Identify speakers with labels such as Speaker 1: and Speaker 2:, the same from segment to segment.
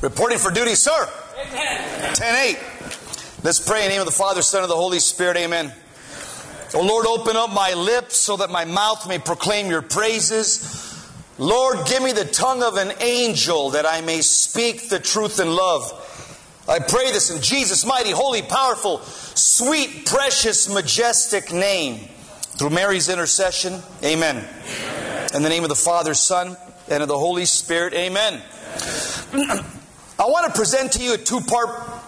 Speaker 1: Reporting for duty, sir.
Speaker 2: Amen.
Speaker 1: 10:8. Let's pray in the name of the Father, Son, and the Holy Spirit. Amen. Oh Lord, open up my lips so that my mouth may proclaim your praises. Lord, give me the tongue of an angel that I may speak the truth in love. I pray this in Jesus' mighty, holy, powerful, sweet, precious, majestic name. Through Mary's intercession, amen. In the name of the Father, Son, and of the Holy Spirit, amen. I want to present to you a two-part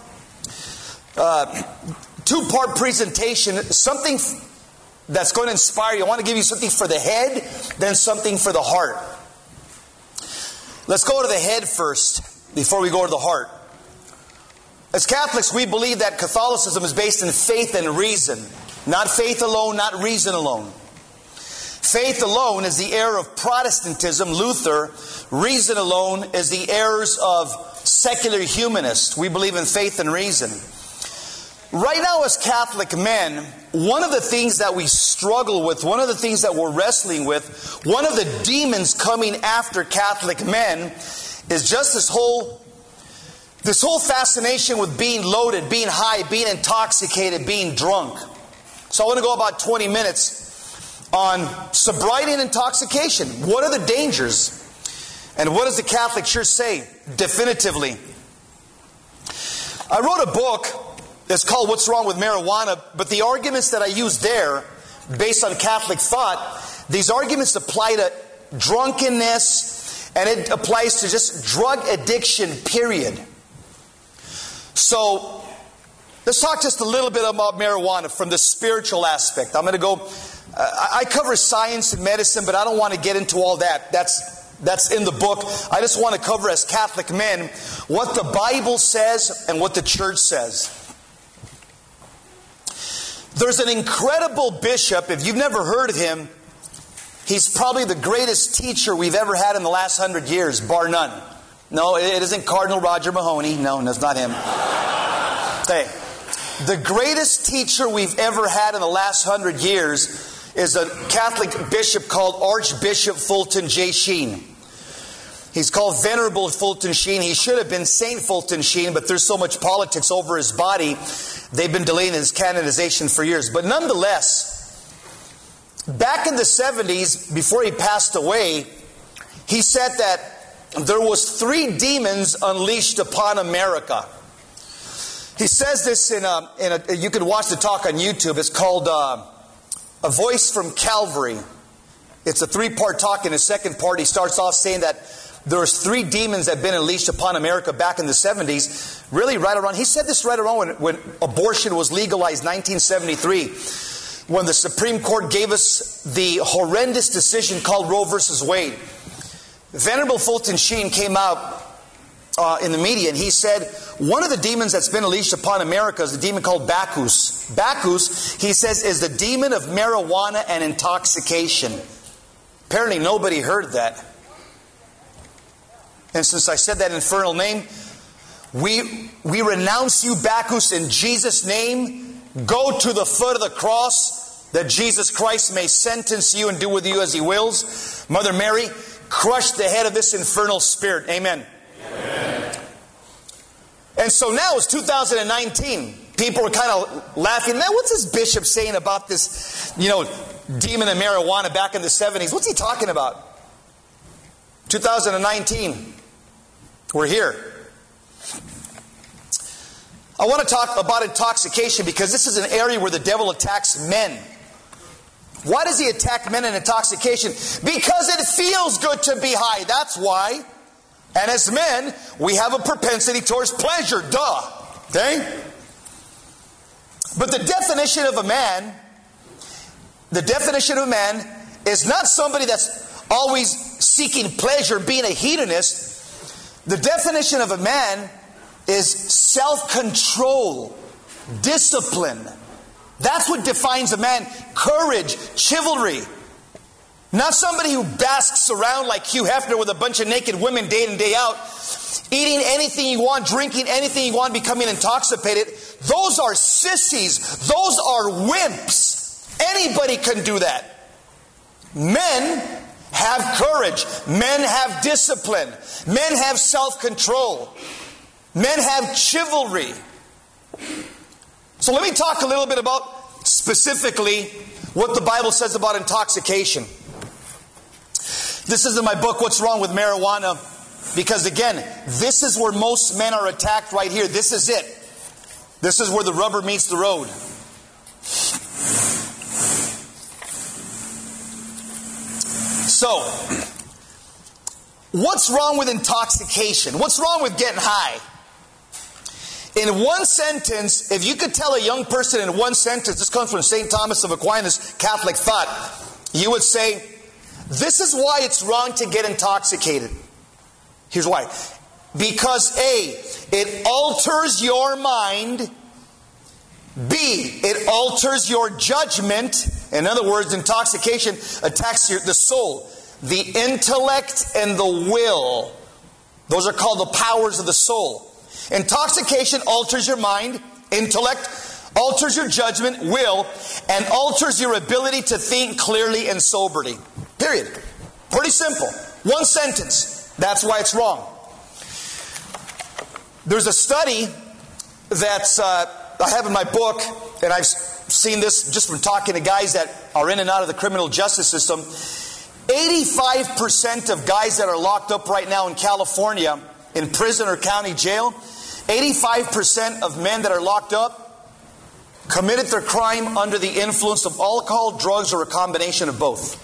Speaker 1: presentation, something that's going to inspire you. I want to give you something for the head, then something for the heart. Let's go to the head first, before we go to the heart. As Catholics, we believe that Catholicism is based in faith and reason. Not faith alone, not reason alone. Faith alone is the error of Protestantism, Luther. Reason alone is the errors of secular humanists. We believe in faith and reason. Right now as Catholic men, one of the things that we struggle with, one of the things that we're wrestling with, one of the demons coming after Catholic men is just this whole fascination with being loaded, being high, being intoxicated, being drunk. So I want to go about 20 minutes on sobriety and intoxication. What are the dangers? And what does the Catholic Church say definitively? I wrote a book that's called What's Wrong with Marijuana, but the arguments that I use there, based on Catholic thought, these arguments apply to drunkenness, and it applies to just drug addiction, period. So, let's talk just a little bit about marijuana from the spiritual aspect. I'm going to go... I cover science and medicine, but I don't want to get into all that. That's in the book. I just want to cover as Catholic men what the Bible says and what the church says. There's an incredible bishop. If you've never heard of him, he's probably the greatest teacher we've ever had in the last 100 years, bar none. No, it isn't Cardinal Roger Mahoney. No, that's not him. Hey, the greatest teacher we've ever had in the last 100 years is a Catholic bishop called Archbishop Fulton J. Sheen. He's called Venerable Fulton Sheen. He should have been Saint Fulton Sheen, but there's so much politics over his body, they've been delaying his canonization for years. But nonetheless, back in the 70s, before he passed away, he said that there was 3 demons unleashed upon America. He says this you can watch the talk on YouTube. It's called A Voice from Calvary. It's a 3-part talk. In his second part, he starts off saying that there's 3 demons that have been unleashed upon America back in the 70s. Really right around, he said this right around when abortion was legalized, 1973. When the Supreme Court gave us the horrendous decision called Roe versus Wade. Venerable Fulton Sheen came out in the media, and he said, one of the demons that's been unleashed upon America is a demon called Bacchus. Bacchus, he says, is the demon of marijuana and intoxication. Apparently nobody heard that. And since I said that infernal name, we renounce you, Bacchus, in Jesus' name. Go to the foot of the cross, that Jesus Christ may sentence you and do with you as He wills. Mother Mary, crush the head of this infernal spirit. Amen. Amen. And so now it's 2019. People are kind of laughing. Man, what's this bishop saying about this, demon of marijuana back in the 70s? What's he talking about? 2019. We're here. I want to talk about intoxication because this is an area where the devil attacks men. Why does he attack men in intoxication? Because it feels good to be high. That's why. And as men, we have a propensity towards pleasure. Duh. Okay? But the definition of a man is not somebody that's always seeking pleasure, being a hedonist. The definition of a man is self-control, discipline. That's what defines a man. Courage, chivalry. Not somebody who basks around like Hugh Hefner with a bunch of naked women day in, day out, eating anything you want, drinking anything you want, becoming intoxicated. Those are sissies. Those are wimps. Anybody can do that. Men have courage. Men have discipline. Men have self-control. Men have chivalry. So let me talk a little bit about specifically what the Bible says about intoxication. This is in my book, What's Wrong with Marijuana? Because again, this is where most men are attacked right here. This is it. This is where the rubber meets the road. So, what's wrong with intoxication? What's wrong with getting high? In one sentence, if you could tell a young person in one sentence, this comes from St. Thomas of Aquinas, Catholic thought, you would say, this is why it's wrong to get intoxicated. Here's why. Because A, it alters your mind. B, it alters your judgment. In other words, intoxication attacks the soul, the intellect, and the will. Those are called the powers of the soul. Intoxication alters your mind, intellect, alters your judgment, will, and alters your ability to think clearly and soberly. Period. Pretty simple. One sentence. That's why it's wrong. There's a study that's I have in my book, and I've seen this just from talking to guys that are in and out of the criminal justice system. 85% of guys that are locked up right now in California, in prison or county jail, 85% of men that are locked up committed their crime under the influence of alcohol, drugs, or a combination of both.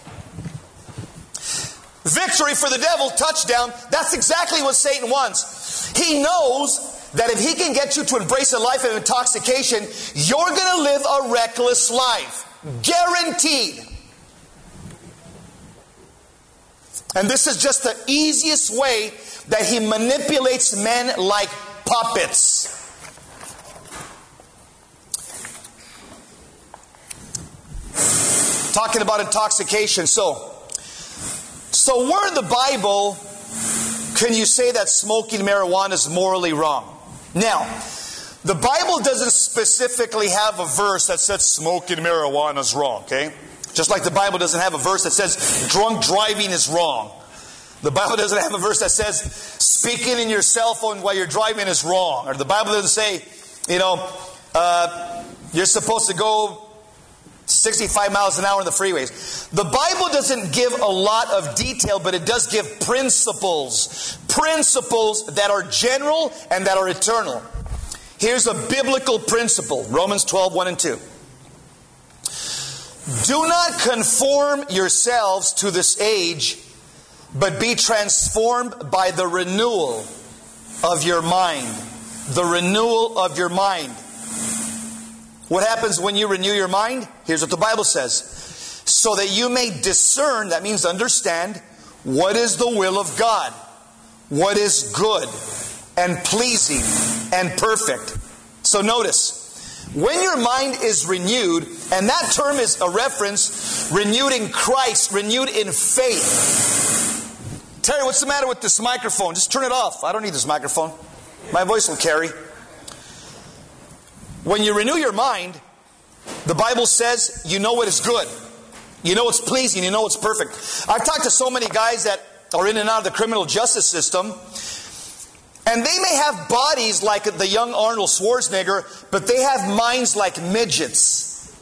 Speaker 1: Victory for the devil, touchdown. That's exactly what Satan wants. He knows that if he can get you to embrace a life of intoxication, you're going to live a reckless life. Guaranteed. And this is just the easiest way that he manipulates men like puppets. Talking about intoxication. So where in the Bible can you say that smoking marijuana is morally wrong? Now, the Bible doesn't specifically have a verse that says smoking marijuana is wrong, okay? Just like the Bible doesn't have a verse that says drunk driving is wrong. The Bible doesn't have a verse that says speaking in your cell phone while you're driving is wrong. Or the Bible doesn't say, you're supposed to go 65 miles an hour on the freeways. The Bible doesn't give a lot of detail, but it does give principles. Principles that are general and that are eternal. Here's a biblical principle. Romans 12, 1 and 2. Do not conform yourselves to this age, but be transformed by the renewal of your mind. The renewal of your mind. What happens when you renew your mind? Here's what the Bible says. So that you may discern, that means understand, what is the will of God. What is good and pleasing and perfect. So notice, when your mind is renewed, and that term is a reference, renewed in Christ, renewed in faith. Terry, what's the matter with this microphone? Just turn it off. I don't need this microphone. My voice will carry. When you renew your mind, the Bible says you know what is good. You know what's pleasing. You know what's perfect. I've talked to so many guys that are in and out of the criminal justice system, and they may have bodies like the young Arnold Schwarzenegger, but they have minds like midgets.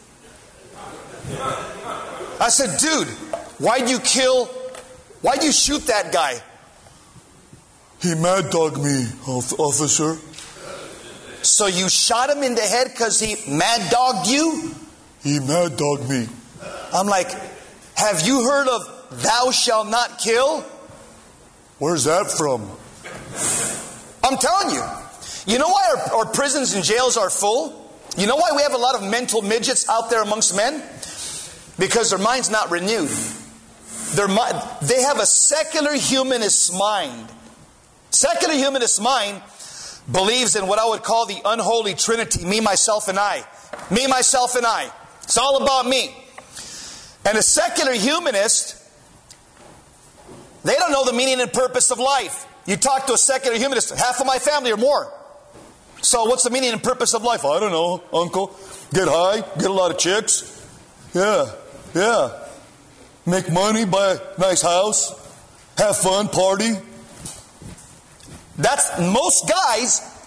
Speaker 1: I said, dude, why'd you shoot that guy? He mad dogged me, officer. So you shot him in the head because he mad dogged you? He mad dogged me. I'm like, have you heard of thou shalt not kill? Where's that from? I'm telling you. You know why our prisons and jails are full? You know why we have a lot of mental midgets out there amongst men? Because their mind's not renewed. They have a secular humanist mind. Secular humanist mind believes in what I would call the unholy trinity, me, myself, and I. Me, myself, and I. It's all about me. And a secular humanist, they don't know the meaning and purpose of life. You talk to a secular humanist, half of my family or more. So what's the meaning and purpose of life? I don't know, uncle. Get high, get a lot of chicks. Yeah. Make money, buy a nice house, have fun, party. That's most guys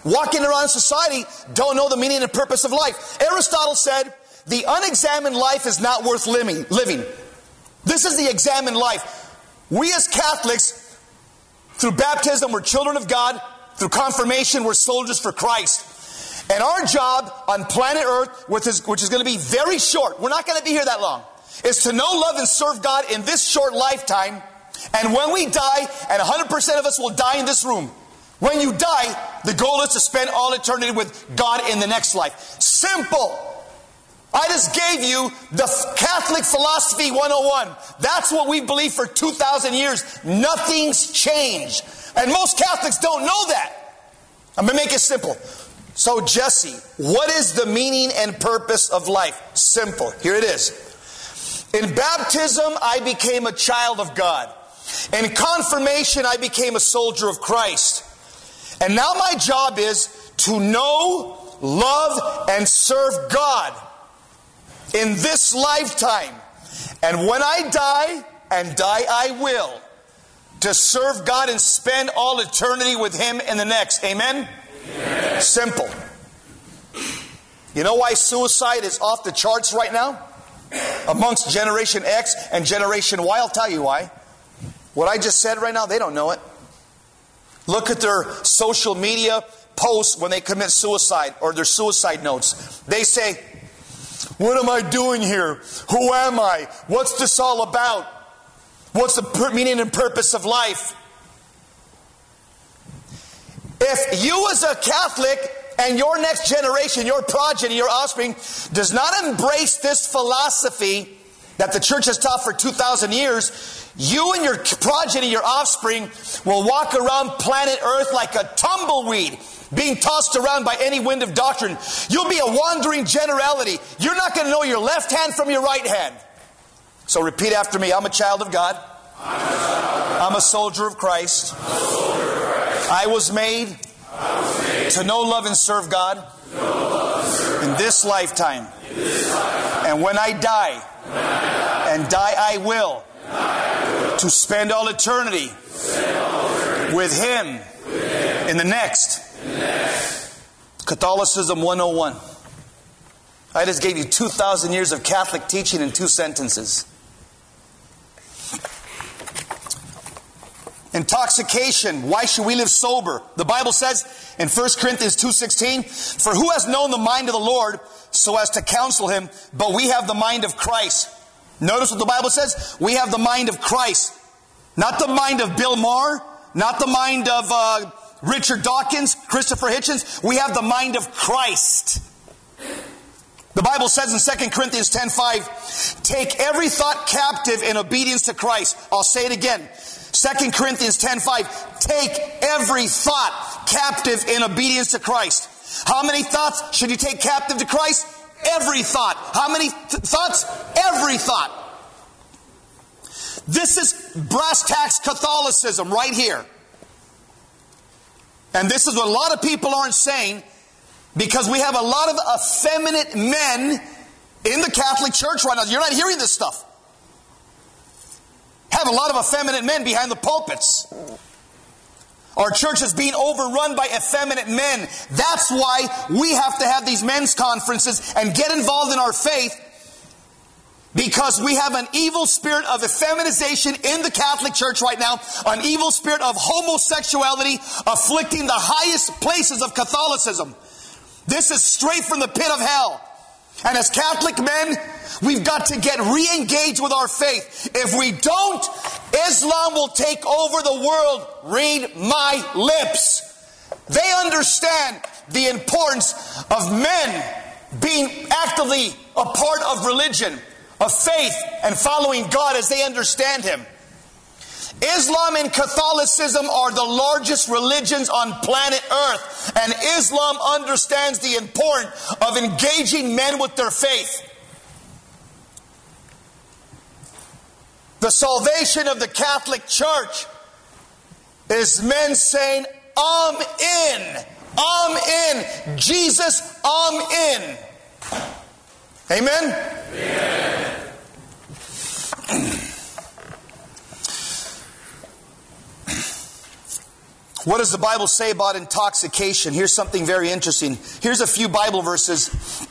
Speaker 1: walking around society don't know the meaning and purpose of life. Aristotle said, the unexamined life is not worth living. This is the examined life. We as Catholics, through baptism, we're children of God. Through confirmation, we're soldiers for Christ. And our job on planet Earth, which is going to be very short, we're not going to be here that long, is to know, love, and serve God in this short lifetime. And when we die, and 100% of us will die in this room, when you die, the goal is to spend all eternity with God in the next life. Simple. I just gave you the Catholic Philosophy 101. That's what we believe for 2,000 years. Nothing's changed. And most Catholics don't know that. I'm going to make it simple. So Jesse, what is the meaning and purpose of life? Simple. Here it is. In baptism, I became a child of God. In confirmation, I became a soldier of Christ. And now my job is to know, love, and serve God in this lifetime. And when I die, and die I will, to serve God and spend all eternity with Him in the next. Amen? Amen. Simple. You know why suicide is off the charts right now? Amongst Generation X and Generation Y, I'll tell you why. What I just said right now, they don't know it. Look at their social media posts when they commit suicide, or their suicide notes. They say, what am I doing here? Who am I? What's this all about? What's the meaning and purpose of life? If you as a Catholic and your next generation, your progeny, your offspring, does not embrace this philosophy that the church has taught for 2,000 years, you and your progeny, your offspring, will walk around planet Earth like a tumbleweed, being tossed around by any wind of doctrine. You'll be a wandering generality. You're not going to know your left hand from your right hand. So repeat after me. I'm a child of God. I'm a soldier of Christ. I was made to know, love, and serve God in this lifetime. And when I die, and die I will, to spend all eternity with Him in the next. Catholicism 101. I just gave you 2,000 years of Catholic teaching in 2 sentences. Intoxication. Why should we live sober? The Bible says in 1 Corinthians 2:16, for who has known the mind of the Lord so as to counsel Him, but we have the mind of Christ. Notice what the Bible says. We have the mind of Christ. Not the mind of Bill Maher. Not the mind of Richard Dawkins, Christopher Hitchens. We have the mind of Christ. The Bible says in 2 Corinthians 10:5, take every thought captive in obedience to Christ. I'll say it again. 2 Corinthians 10:5, take every thought captive in obedience to Christ. How many thoughts should you take captive to Christ? Every thought. How many thoughts? Every thought. This is brass tacks Catholicism right here. And this is what a lot of people aren't saying, because we have a lot of effeminate men in the Catholic Church right now. You're not hearing this stuff. Have a lot of effeminate men behind the pulpits. Our church is being overrun by effeminate men. That's why we have to have these men's conferences and get involved in our faith, because we have an evil spirit of effeminization in the Catholic Church right now, an evil spirit of homosexuality afflicting the highest places of Catholicism. This is straight from the pit of hell. And as Catholic men, we've got to get re-engaged with our faith. If we don't, Islam will take over the world. Read my lips. They understand the importance of men being actively a part of religion, of faith, and following God as they understand Him. Islam and Catholicism are the largest religions on planet Earth, and Islam understands the importance of engaging men with their faith. The salvation of the Catholic Church is men saying, I'm in. I'm in. Jesus, I'm in. Amen? Amen. What does the Bible say about intoxication? Here's something very interesting. Here's a few Bible verses.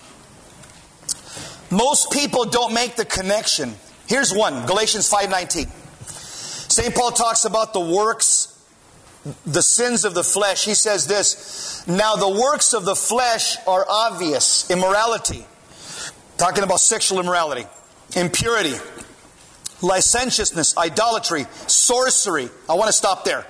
Speaker 1: Most people don't make the connection. Here's one, Galatians 5:19. St. Paul talks about the works, the sins of the flesh. He says this, now the works of the flesh are obvious. Immorality, talking about sexual immorality, impurity, licentiousness, idolatry, sorcery. I want to stop there.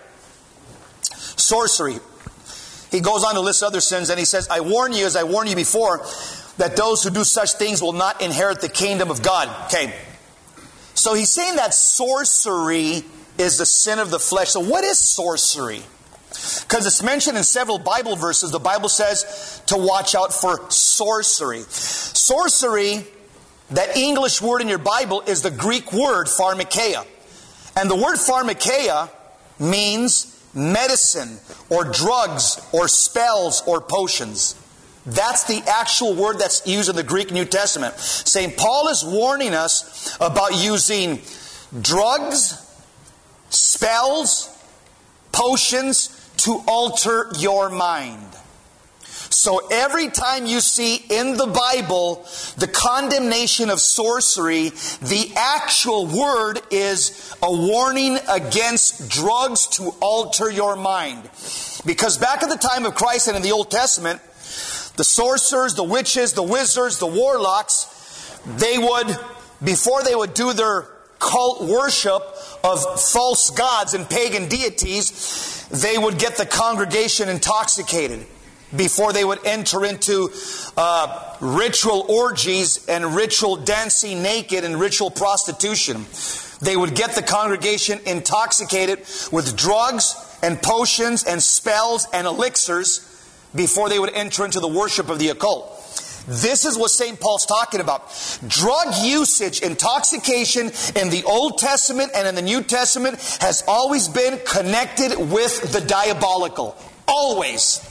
Speaker 1: Sorcery. He goes on to list other sins and he says, I warn you, as I warned you before, that those who do such things will not inherit the kingdom of God. Okay. So he's saying that sorcery is the sin of the flesh. So what is sorcery? Because it's mentioned in several Bible verses. The Bible says to watch out for sorcery. Sorcery, that English word in your Bible, is the Greek word pharmakeia. And the word pharmakeia means medicine or drugs or spells or potions. That's the actual word that's used in the Greek New Testament. St. Paul is warning us about using drugs, spells, potions to alter your mind. So every time you see in the Bible the condemnation of sorcery, the actual word is a warning against drugs to alter your mind. Because back at the time of Christ and in the Old Testament, the sorcerers, the witches, the wizards, the warlocks, they would, before they would do their cult worship of false gods and pagan deities, they would get the congregation intoxicated before they would enter into ritual orgies and ritual dancing naked and ritual prostitution. They would get the congregation intoxicated with drugs and potions and spells and elixirs before they would enter into the worship of the occult. This is what St. Paul's talking about. Drug usage, intoxication in the Old Testament and in the New Testament has always been connected with the diabolical. Always.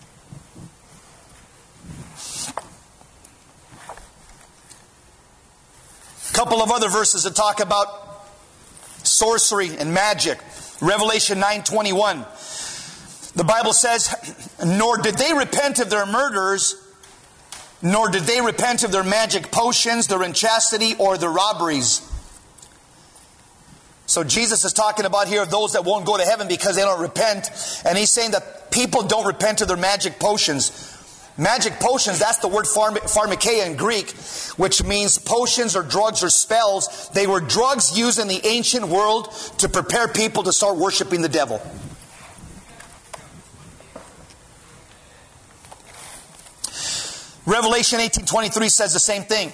Speaker 1: A couple of other verses that talk about sorcery and magic. Revelation 9:21. The Bible says, nor did they repent of their murders, nor did they repent of their magic potions, their inchastity, or their robberies. So Jesus is talking about here those that won't go to heaven because they don't repent. And he's saying that people don't repent of their magic potions. Magic potions, that's the word pharmakeia in Greek, which means potions or drugs or spells. They were drugs used in the ancient world to prepare people to start worshiping the devil. Revelation 18:23 says the same thing.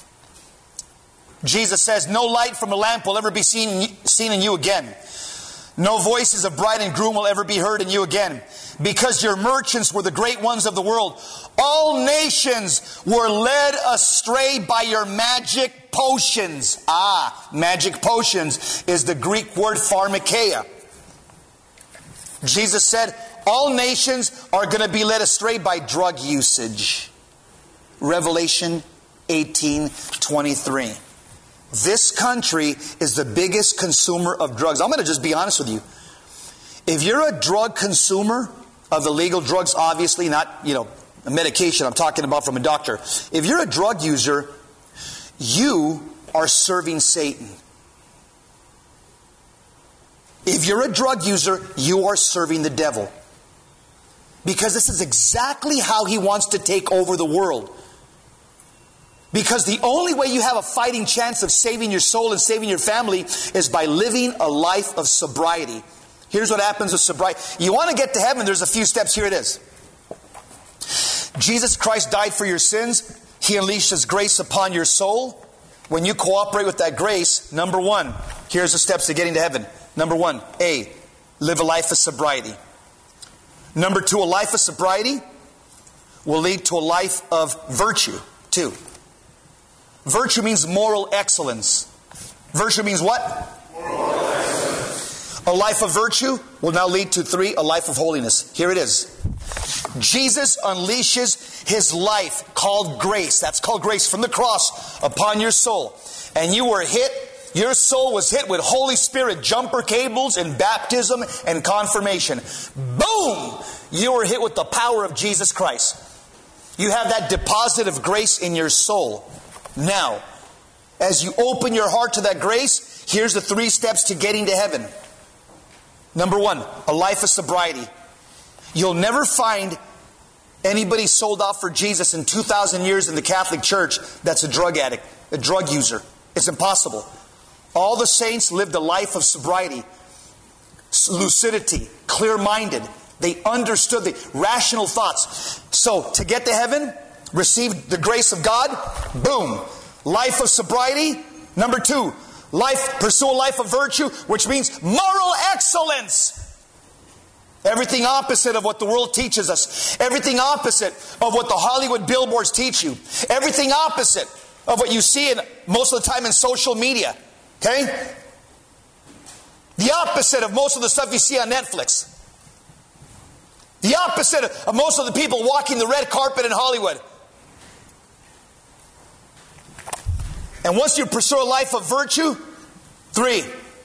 Speaker 1: Jesus says, no light from a lamp will ever be seen in you again. No voices of bride and groom will ever be heard in you again. Because your merchants were the great ones of the world. All nations were led astray by your magic potions. Magic potions is the Greek word pharmakeia. Jesus said, all nations are going to be led astray by drug usage. Revelation 18:23. This country is the biggest consumer of drugs. I'm going to just be honest with you. If you're a drug consumer of illegal drugs, obviously not, a medication I'm talking about from a doctor. If you're a drug user, you are serving Satan. If you're a drug user, you are serving the devil. Because this is exactly how he wants to take over the world. Because the only way you have a fighting chance of saving your soul and saving your family is by living a life of sobriety. Here's what happens with sobriety. You want to get to heaven, there's a few steps. Here it is. Jesus Christ died for your sins. He unleashed His grace upon your soul. When you cooperate with that grace, number one, here's the steps to getting to heaven. Number one, A, live a life of sobriety. Number two, a life of sobriety will lead to a life of virtue. 2. Virtue means moral excellence. Virtue means what? Moral excellence. A life of virtue will now lead to 3, a life of holiness. Here it is. Jesus unleashes His life called grace. That's called grace from the cross upon your soul. And you were hit your soul was hit with Holy Spirit jumper cables and baptism and confirmation. Boom! You were hit with the power of Jesus Christ. You have that deposit of grace in your soul. Now, as you open your heart to that grace, here's the 3 steps to getting to heaven. Number 1, a life of sobriety. You'll never find anybody sold out for Jesus in 2,000 years in the Catholic Church that's a drug addict, a drug user. It's impossible. All the saints lived a life of sobriety, lucidity, clear-minded. They understood the rational thoughts. So, to get to heaven, receive the grace of God, boom. Life of sobriety. Number 2, pursue a life of virtue, which means moral excellence. Everything opposite of what the world teaches us. Everything opposite of what the Hollywood billboards teach you. Everything opposite of what you see most of the time in social media. Okay? The opposite of most of the stuff you see on Netflix. The opposite of most of the people walking the red carpet in Hollywood. And once you pursue a life of virtue, 3.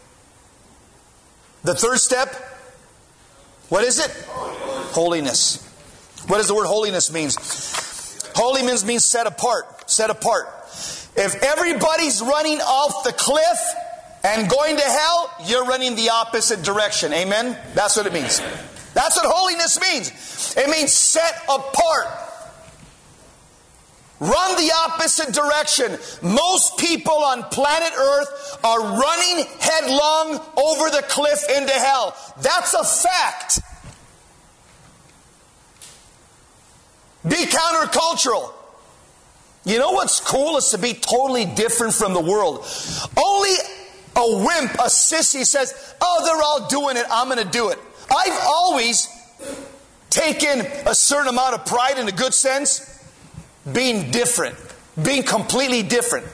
Speaker 1: The 3rd step, what is it? Holiness. What does the word holiness mean? Holiness means set apart. Set apart. If everybody's running off the cliff and going to hell, you're running the opposite direction. Amen? That's what it means. That's what holiness means. It means set apart. Run the opposite direction. Most people on planet Earth are running headlong over the cliff into hell. That's a fact. Be countercultural. You know what's cool is to be totally different from the world. Only a wimp, a sissy says, oh, they're all doing it, I'm going to do it. I've always taken a certain amount of pride, in a good sense, being different. Being completely different.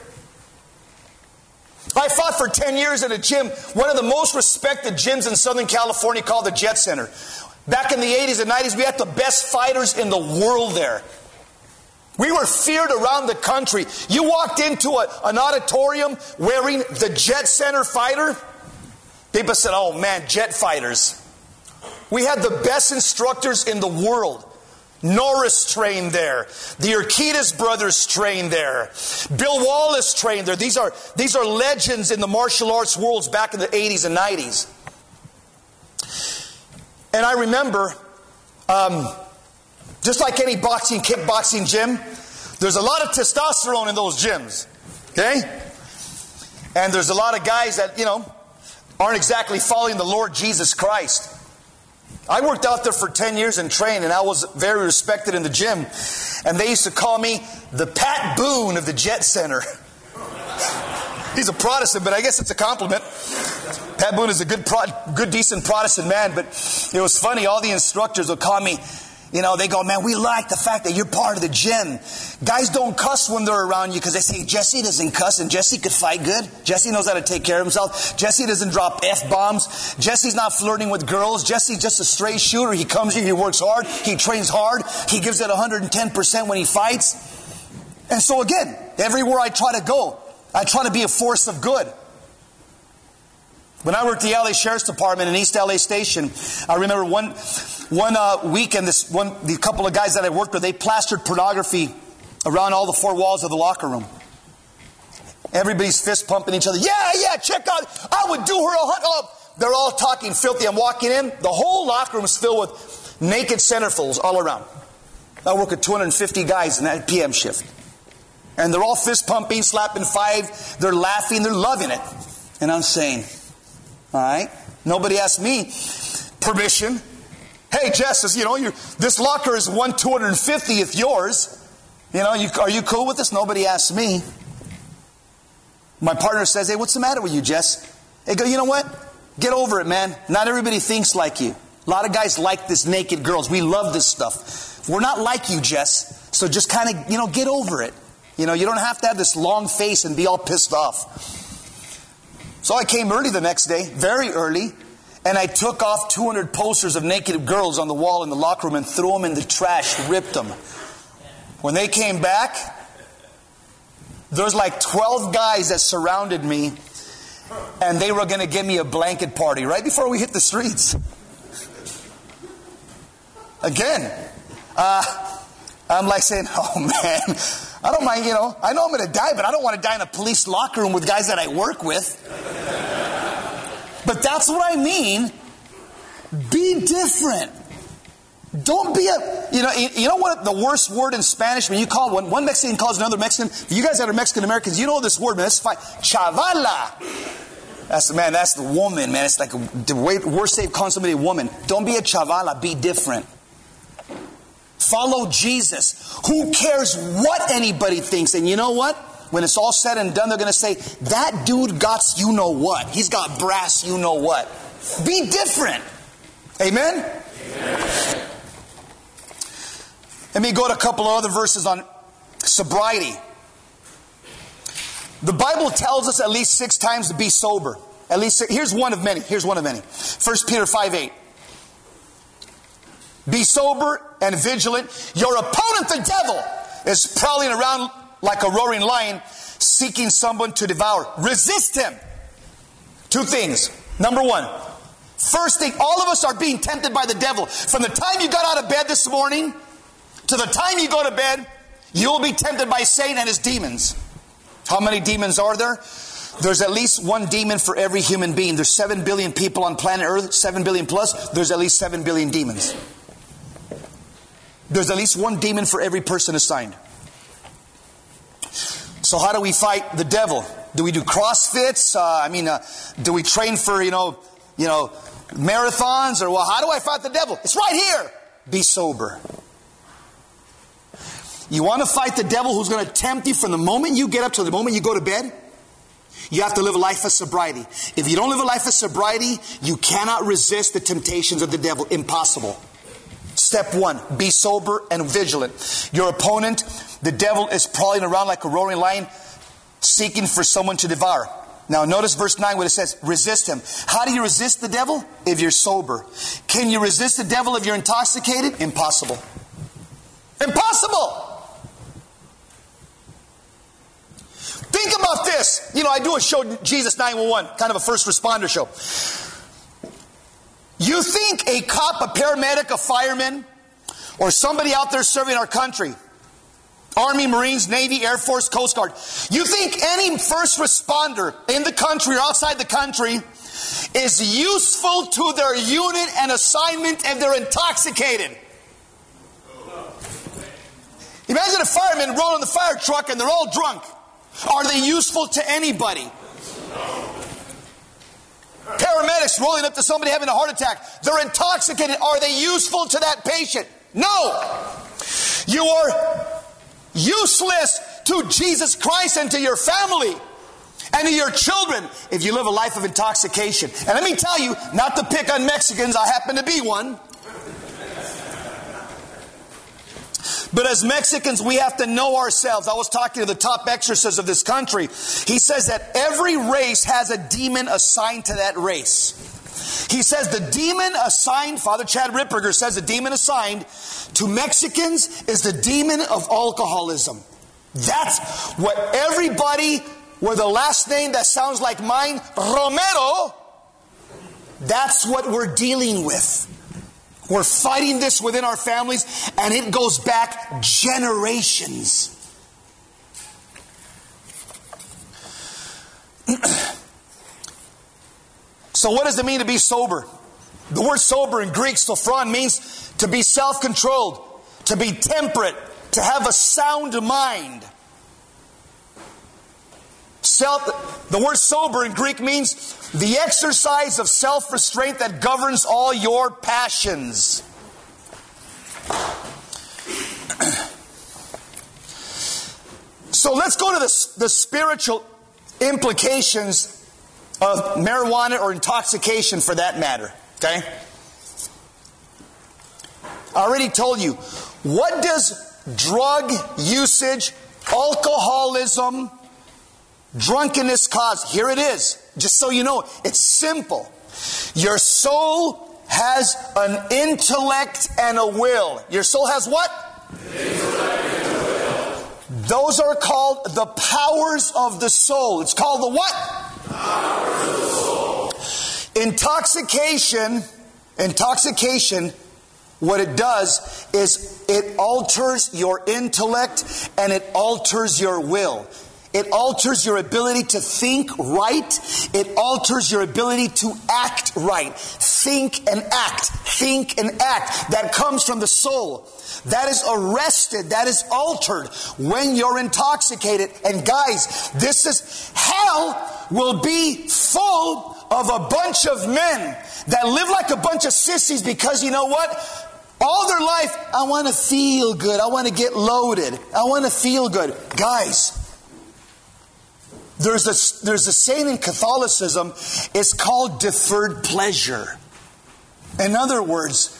Speaker 1: I fought for 10 years at a gym, one of the most respected gyms in Southern California, called the Jet Center. Back in the 80s and 90s, we had the best fighters in the world there. We were feared around the country. You walked into an auditorium wearing the Jet Center fighter, people said, oh man, jet fighters. We had the best instructors in the world. Norris trained there. The Urquidez brothers trained there. Bill Wallace trained there. These are legends in the martial arts worlds back in the 80s and 90s. And I remember, just like any boxing, kickboxing gym, there's a lot of testosterone in those gyms. Okay? And there's a lot of guys that, aren't exactly following the Lord Jesus Christ. I worked out there for 10 years and trained, and I was very respected in the gym. And they used to call me the Pat Boone of the Jet Center. He's a Protestant, but I guess it's a compliment. Pat Boone is a good, decent Protestant man, but it was funny. All the instructors would call me, they go, man, we like the fact that you're part of the gym. Guys don't cuss when they're around you because they say, Jesse doesn't cuss and Jesse could fight good. Jesse knows how to take care of himself. Jesse doesn't drop F-bombs. Jesse's not flirting with girls. Jesse's just a straight shooter. He comes here, he works hard, he trains hard, he gives it 110% when he fights. And so again, everywhere I try to go, I try to be a force of good. When I worked at the LA Sheriff's Department in East LA Station, I remember one weekend, the couple of guys that I worked with, they plastered pornography around all the 4 walls of the locker room. Everybody's fist pumping each other. Yeah, check out. I would do her they're all talking filthy. I'm walking in. The whole locker room is filled with naked centerfolds all around. I work with 250 guys in that PM shift. And they're all fist pumping, slapping 5. They're laughing. They're loving it. And I'm saying, all right, nobody asked me permission. Hey, Jess, this locker is 1/250th yours. Are you cool with this? Nobody asked me. My partner says, hey, what's the matter with you, Jess? I go, you know what? Get over it, man. Not everybody thinks like you. A lot of guys like this naked girls. We love this stuff. We're not like you, Jess. So just kind of, get over it. You don't have to have this long face and be all pissed off. So I came early the next day, very early, and I took off 200 posters of naked girls on the wall in the locker room and threw them in the trash, ripped them. When they came back, there's like 12 guys that surrounded me, And they were going to give me a blanket party right before we hit the streets. Again, I'm like saying, oh man, I don't mind, I know I'm going to die, but I don't want to die in a police locker room with guys that I work with. But that's what I mean. Be different. Don't be you know what the worst word in Spanish, when you call one Mexican calls another Mexican, you guys that are Mexican Americans, you know this word, man. It's fine. Chavala. That's the woman, man. It's like the worst they've called somebody a woman. Don't be a chavala, be different. Follow Jesus. Who cares what anybody thinks? And you know what? When it's all said and done, they're going to say, that dude got you know what. He's got brass you know what. Be different. Amen? Amen. Let me go to a couple of other verses on sobriety. The Bible tells us at least 6 times to be sober. At least here's one of many. 1 Peter 5:8. Be sober and vigilant. Your opponent, the devil, is prowling around like a roaring lion, seeking someone to devour. Resist him. 2 things. Number 1. First thing, all of us are being tempted by the devil. From the time you got out of bed this morning to the time you go to bed, you will be tempted by Satan and his demons. How many demons are there? There's at least 1 demon for every human being. There's 7 billion people on planet Earth, 7 billion plus. There's at least 7 billion demons. There's at least 1 demon for every person assigned. So how do we fight the devil? Do we do CrossFits? Do we train for, marathons? Or how do I fight the devil? It's right here. Be sober. You want to fight the devil who's going to tempt you from the moment you get up to the moment you go to bed? You have to live a life of sobriety. If you don't live a life of sobriety, you cannot resist the temptations of the devil. Impossible. Step 1, be sober and vigilant. Your opponent, the devil, is prowling around like a roaring lion, seeking for someone to devour. Now notice verse 9 what it says, resist him. How do you resist the devil? If you're sober. Can you resist the devil if you're intoxicated? Impossible. Impossible! Think about this. I do a show, Jesus 911, kind of a first responder show. You think a cop, a paramedic, a fireman, or somebody out there serving our country, Army, Marines, Navy, Air Force, Coast Guard, you think any first responder in the country or outside the country is useful to their unit and assignment if they're intoxicated? Imagine a fireman rolling the fire truck and they're all drunk. Are they useful to anybody? Paramedics rolling up to somebody having a heart attack. They're intoxicated. Are they useful to that patient? No. You are useless to Jesus Christ and to your family and to your children if you live a life of intoxication. And let me tell you, not to pick on Mexicans, I happen to be one. But as Mexicans, we have to know ourselves. I was talking to the top exorcist of this country. He says that every race has a demon assigned to that race. He says the demon assigned, Father Chad Ripperger says the demon assigned to Mexicans is the demon of alcoholism. That's what everybody with a last name that sounds like mine, Romero, that's what we're dealing with. We're fighting this within our families, and it goes back generations. So what does it mean to be sober? The word sober in Greek, sophron, means to be self-controlled, to be temperate, to have a sound mind. The word sober in Greek means the exercise of self-restraint that governs all your passions. So let's go to the spiritual implications of marijuana or intoxication for that matter. Okay? I already told you, what does drug usage, alcoholism, drunkenness cause? Here it is. Just so you know, it's simple. Your soul has an intellect and a will. Your soul has what? Intellect and a will. Those are called the powers of the soul. It's called the what? Intoxication, what it does is it alters your intellect and it alters your will. It alters your ability to think right. It alters your ability to act right. Think and act. Think and act. That comes from the soul. That is arrested. That is altered when you're intoxicated. And guys, this is, hell will be full of a bunch of men that live like a bunch of sissies because you know what? All their life, I want to feel good. I want to get loaded. I want to feel good. Guys, there's a saying in Catholicism, it's called deferred pleasure. In other words,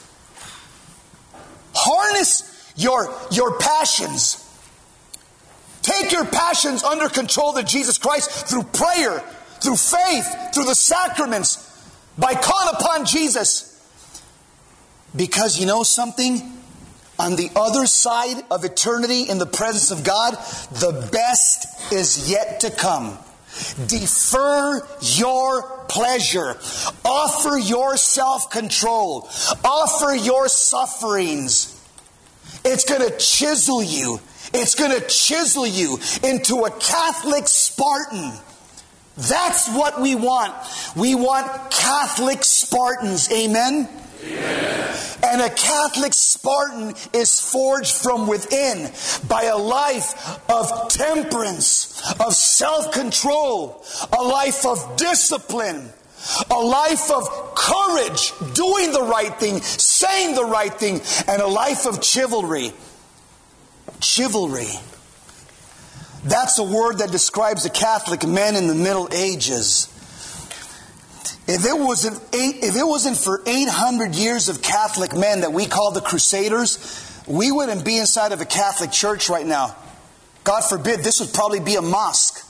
Speaker 1: harness your passions. Take your passions under control of Jesus Christ through prayer, through faith, through the sacraments, by calling upon Jesus. Because you know something? On the other side of eternity in the presence of God, the best is yet to come. Defer your pleasure. Offer your self-control. Offer your sufferings. It's going to chisel you. It's going to chisel you into a Catholic Spartan. That's what we want. We want Catholic Spartans. Amen? Amen. And a Catholic Spartan is forged from within by a life of temperance, of self-control, a life of discipline, a life of courage, doing the right thing, saying the right thing, and a life of chivalry. Chivalry. That's a word that describes the Catholic men in the Middle Ages. If it wasn't for 800 years of Catholic men that we call the Crusaders, we wouldn't be inside of a Catholic church right now. God forbid, this would probably be a mosque.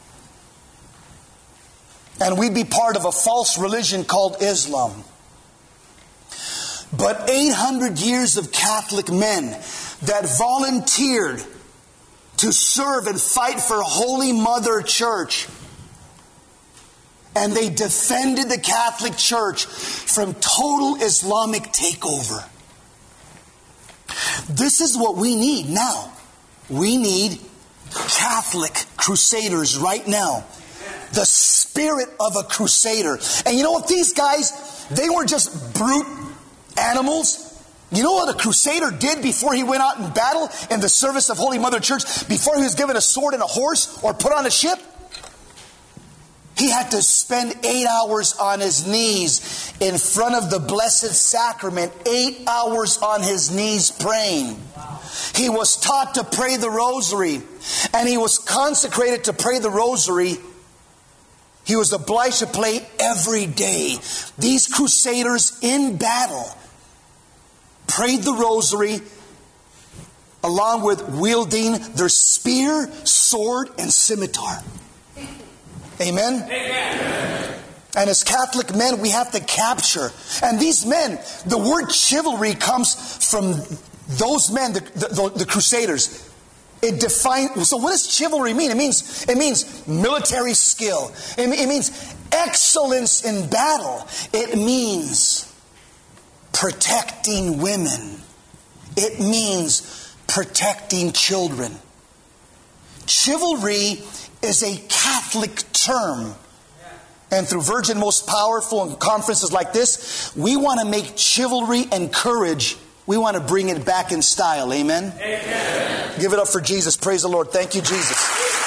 Speaker 1: And we'd be part of a false religion called Islam. But 800 years of Catholic men that volunteered to serve and fight for Holy Mother Church. And they defended the Catholic Church from total Islamic takeover. This is what we need now. We need Catholic crusaders right now. The spirit of a crusader. And you know what? These guys, they weren't just brute animals. You know what a crusader did before he went out in battle in the service of Holy Mother Church? Before he was given a sword and a horse or put on a ship? He had to spend 8 hours on his knees in front of the Blessed Sacrament. 8 hours on his knees praying. He was taught to pray the rosary. And he was consecrated to pray the rosary. He was obliged to pray every day. These crusaders in battle prayed the rosary along with wielding their spear, sword, and scimitar. Amen? Amen. And as Catholic men, we have to capture. And these men, the word chivalry comes from those men, the crusaders. It defines. So what does chivalry mean? It means military skill. It means excellence in battle. It means protecting women. It means protecting children. Chivalry is a Catholic term. And through Virgin Most Powerful and conferences like this, we want to make chivalry and courage, we want to bring it back in style. Amen? Amen. Give it up for Jesus. Praise the Lord. Thank you, Jesus.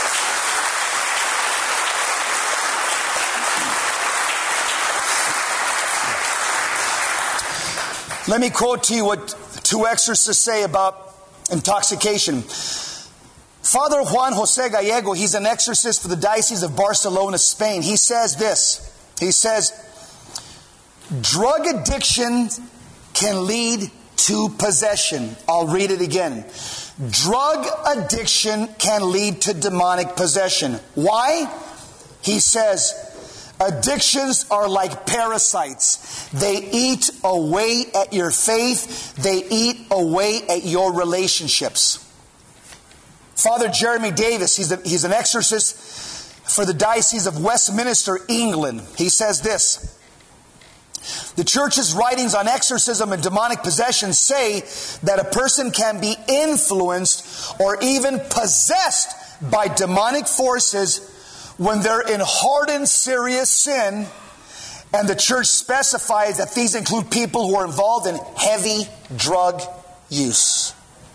Speaker 1: Let me quote to you what two exorcists say about intoxication. Father Juan Jose Gallego, he's an exorcist for the Diocese of Barcelona, Spain. He says this. He says, drug addiction can lead to possession. I'll read it again. Drug addiction can lead to demonic possession. Why? He says, addictions are like parasites. They eat away at your faith. They eat away at your relationships. Father Jeremy Davis, he's an exorcist for the Diocese of Westminster, England. He says this: the Church's writings on exorcism and demonic possession say that a person can be influenced or even possessed by demonic forces when they're in hardened, serious sin. And the Church specifies that these include people who are involved in heavy drug use.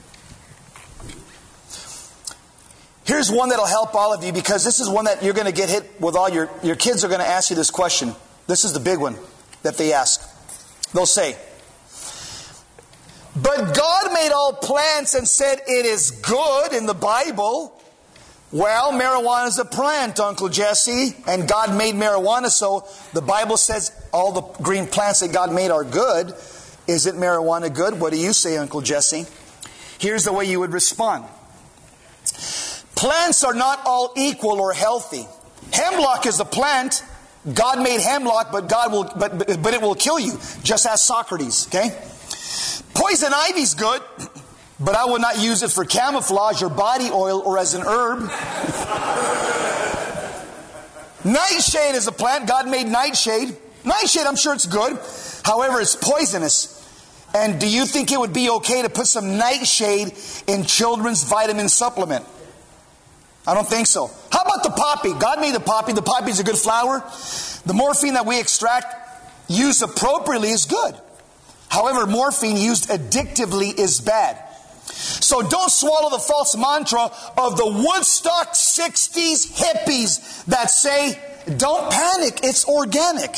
Speaker 1: Here's one that'll help all of you, because this is one that you're going to get hit with. All your kids are going to ask you this question. This is the big one that they ask. They'll say, but God made all plants and said it is good in the Bible. Well, marijuana is a plant, Uncle Jesse, and God made marijuana, so the Bible says all the green plants that God made are good. Isn't marijuana good? What do you say, Uncle Jesse? Here's the way you would respond. Plants are not all equal or healthy. Hemlock is a plant. God made hemlock, but it will kill you. Just ask Socrates, okay? Poison ivy's good, but I would not use it for camouflage or body oil or as an herb. Nightshade is a plant. God made nightshade. Nightshade, I'm sure it's good. However, it's poisonous. And do you think it would be okay to put some nightshade in children's vitamin supplement? I don't think so. How about the poppy? God made the poppy. The poppy is a good flower. The morphine that we extract used appropriately is good. However, morphine used addictively is bad. So don't swallow the false mantra of the Woodstock 60s hippies that say, don't panic, it's organic.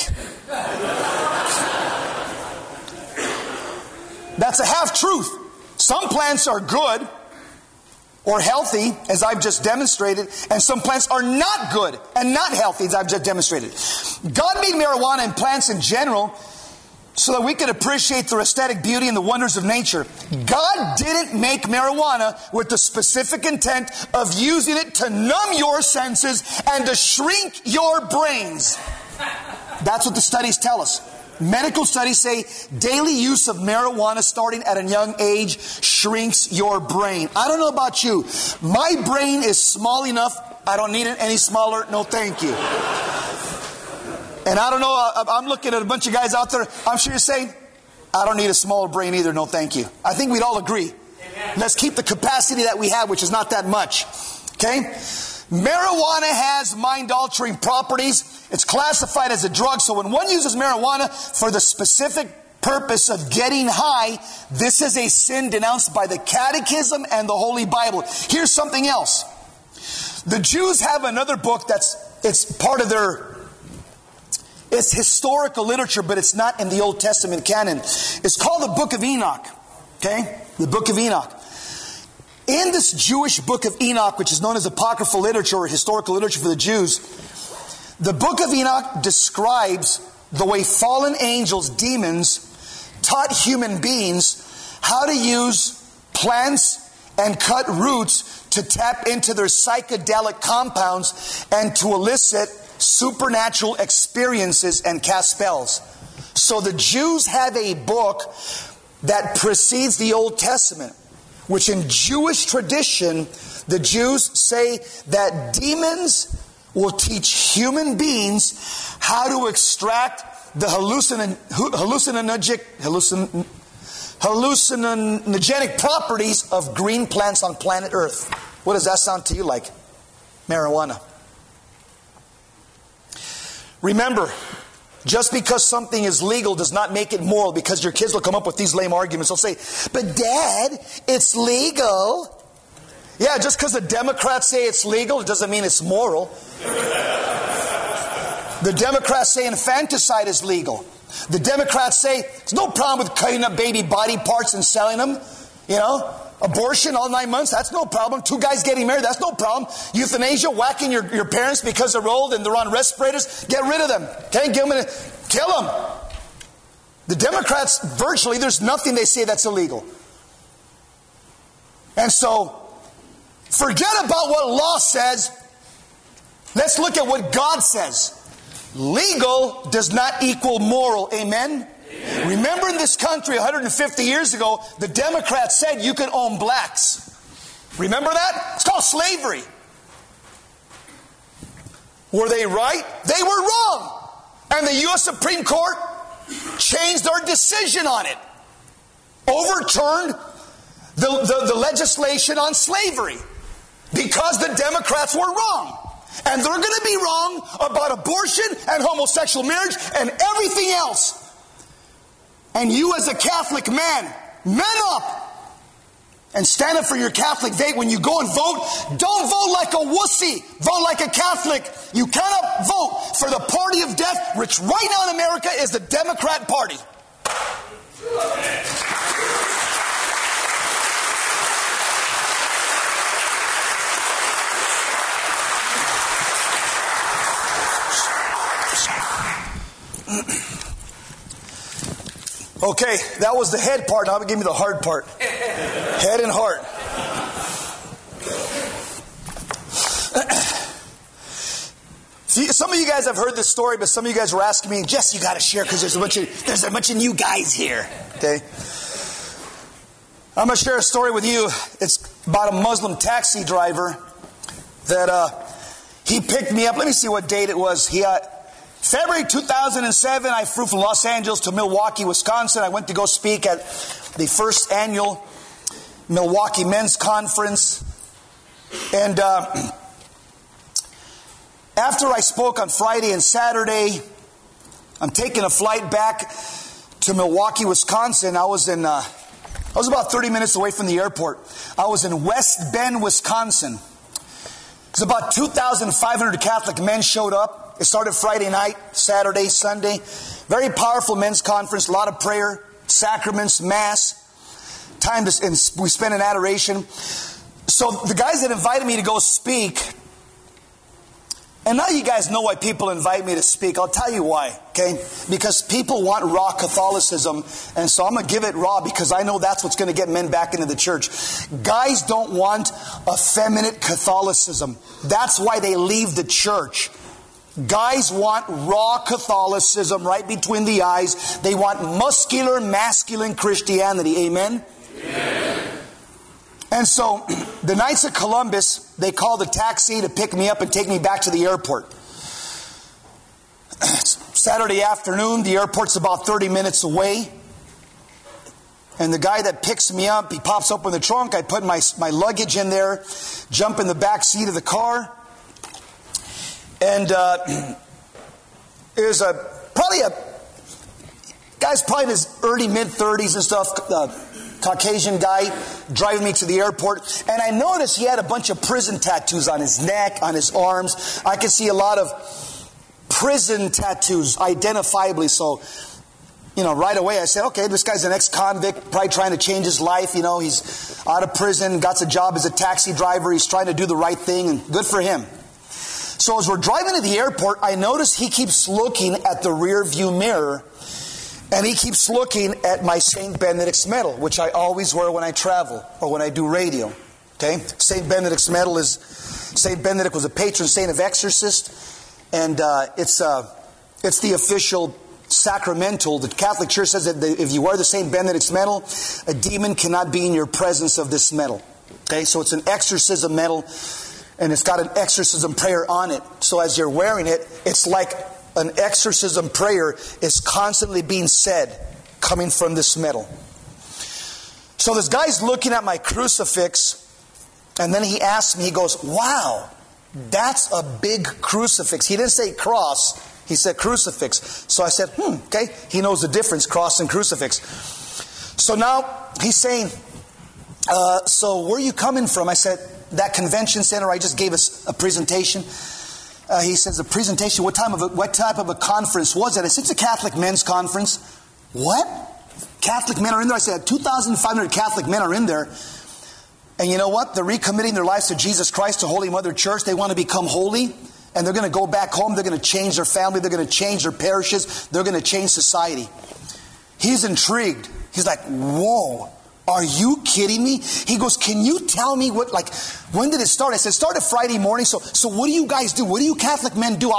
Speaker 1: That's a half-truth. Some plants are good or healthy, as I've just demonstrated, and some plants are not good and not healthy, as I've just demonstrated. God made marijuana and plants in general so that we could appreciate the aesthetic beauty and the wonders of nature. God didn't make marijuana with the specific intent of using it to numb your senses and to shrink your brains. That's what the studies tell us. Medical studies say daily use of marijuana starting at a young age shrinks your brain. I don't know about you. My brain is small enough. I don't need it any smaller. No, thank you. And I don't know, I'm looking at a bunch of guys out there. I'm sure you're saying, I don't need a smaller brain either. No, thank you. I think we'd all agree. Amen. Let's keep the capacity that we have, which is not that much. Okay? Marijuana has mind-altering properties. It's classified as a drug. So when one uses marijuana for the specific purpose of getting high, this is a sin denounced by the Catechism and the Holy Bible. Here's something else. The Jews have another book it's part of it's historical literature, but it's not in the Old Testament canon. It's called the Book of Enoch. Okay? The Book of Enoch. In this Jewish Book of Enoch, which is known as apocryphal literature or historical literature for the Jews, the Book of Enoch describes the way fallen angels, demons, taught human beings how to use plants and cut roots to tap into their psychedelic compounds and to elicit supernatural experiences and cast spells. So the Jews have a book that precedes the Old Testament, which in Jewish tradition, the Jews say that demons will teach human beings how to extract the hallucinogenic properties of green plants on planet Earth. What does that sound to you like? Marijuana. Remember, just because something is legal does not make it moral, because your kids will come up with these lame arguments. They'll say, but Dad, it's legal. Yeah, just because the Democrats say it's legal, it doesn't mean it's moral. The Democrats say infanticide is legal. The Democrats say there's no problem with cutting up baby body parts and selling them. You know, abortion all 9 months, that's no problem. 2 guys getting married, that's no problem. Euthanasia, whacking your parents because they're old and they're on respirators, get rid of them. Okay, kill them. The Democrats, virtually, there's nothing they say that's illegal. And so, forget about what law says. Let's look at what God says. Legal does not equal moral. Amen? Amen. Remember, in this country 150 years ago, the Democrats said you could own blacks. Remember that? It's called slavery. Were they right? They were wrong. And the U.S. Supreme Court changed their decision on it. Overturned the legislation on slavery. Because the Democrats were wrong. And they're going to be wrong about abortion and homosexual marriage and everything else. And you as a Catholic man up and stand up for your Catholic faith. When you go and vote, don't vote like a wussy. Vote like a Catholic. You cannot vote for the party of death, which right now in America is the Democrat Party. Okay, that was the head part. Now give me the hard part. Head and heart. See, some of you guys have heard this story, but some of you guys were asking me, Jess, you got to share because there's a bunch of new guys here. Okay, I'm going to share a story with you. It's about a Muslim taxi driver that he picked me up. Let me see what date it was. February 2007, I flew from Los Angeles to Milwaukee, Wisconsin. I went to go speak at the first annual Milwaukee Men's Conference. And after I spoke on Friday and Saturday, I'm taking a flight back to Milwaukee, Wisconsin. I was about 30 minutes away from the airport. I was in West Bend, Wisconsin. Because about 2,500 Catholic men showed up. It started Friday night, Saturday, Sunday. Very powerful men's conference, a lot of prayer, sacraments, mass. Time to, and we spent in adoration. So the guys that invited me to go speak, and now you guys know why people invite me to speak. I'll tell you why, okay? Because people want raw Catholicism, and so I'm going to give it raw because I know that's what's going to get men back into the church. Guys don't want effeminate Catholicism. That's why they leave the church. Guys want raw Catholicism right between the eyes. They want muscular, masculine Christianity. Amen? Amen. And so, the Knights of Columbus, they called a taxi to pick me up and take me back to the airport. Saturday afternoon, the airport's about 30 minutes away. And the guy that picks me up, he pops open the trunk. I put my luggage in there, jump in the back seat of the car. And it was probably a guy's probably in his early mid-30s and stuff, Caucasian guy driving me to the airport. And I noticed he had a bunch of prison tattoos on his neck, on his arms. I could see a lot of prison tattoos identifiably. So, right away I said, okay, this guy's an ex-convict, probably trying to change his life. He's out of prison, got a job as a taxi driver. He's trying to do the right thing, and good for him. So as we're driving to the airport, I notice he keeps looking at the rear view mirror, and he keeps looking at my St. Benedict's medal, which I always wear when I travel or when I do radio. Okay, St. Benedict's medal St. Benedict was a patron saint of exorcists, and it's the official sacramental. The Catholic Church says that if you wear the St. Benedict's medal, a demon cannot be in your presence of this medal. Okay, so it's an exorcism medal. And it's got an exorcism prayer on it. So as you're wearing it, it's like an exorcism prayer is constantly being said, coming from this medal. So this guy's looking at my crucifix, and then he asked me, he goes, wow, that's a big crucifix. He didn't say cross, he said crucifix. So I said, okay, he knows the difference, cross and crucifix. So now he's saying, so where are you coming from? I said, that convention center, I just gave us a presentation. He says, a presentation, what type of a conference was it? I said, it's a Catholic men's conference. What? Catholic men are in there? I said, 2,500 Catholic men are in there. And you know what? They're recommitting their lives to Jesus Christ, to Holy Mother Church. They want to become holy. And they're going to go back home. They're going to change their family. They're going to change their parishes. They're going to change society. He's intrigued. He's like, whoa. Are you kidding me? He goes, can you tell me when did it start? I said, it started Friday morning. So what do you guys do? What do you Catholic men do?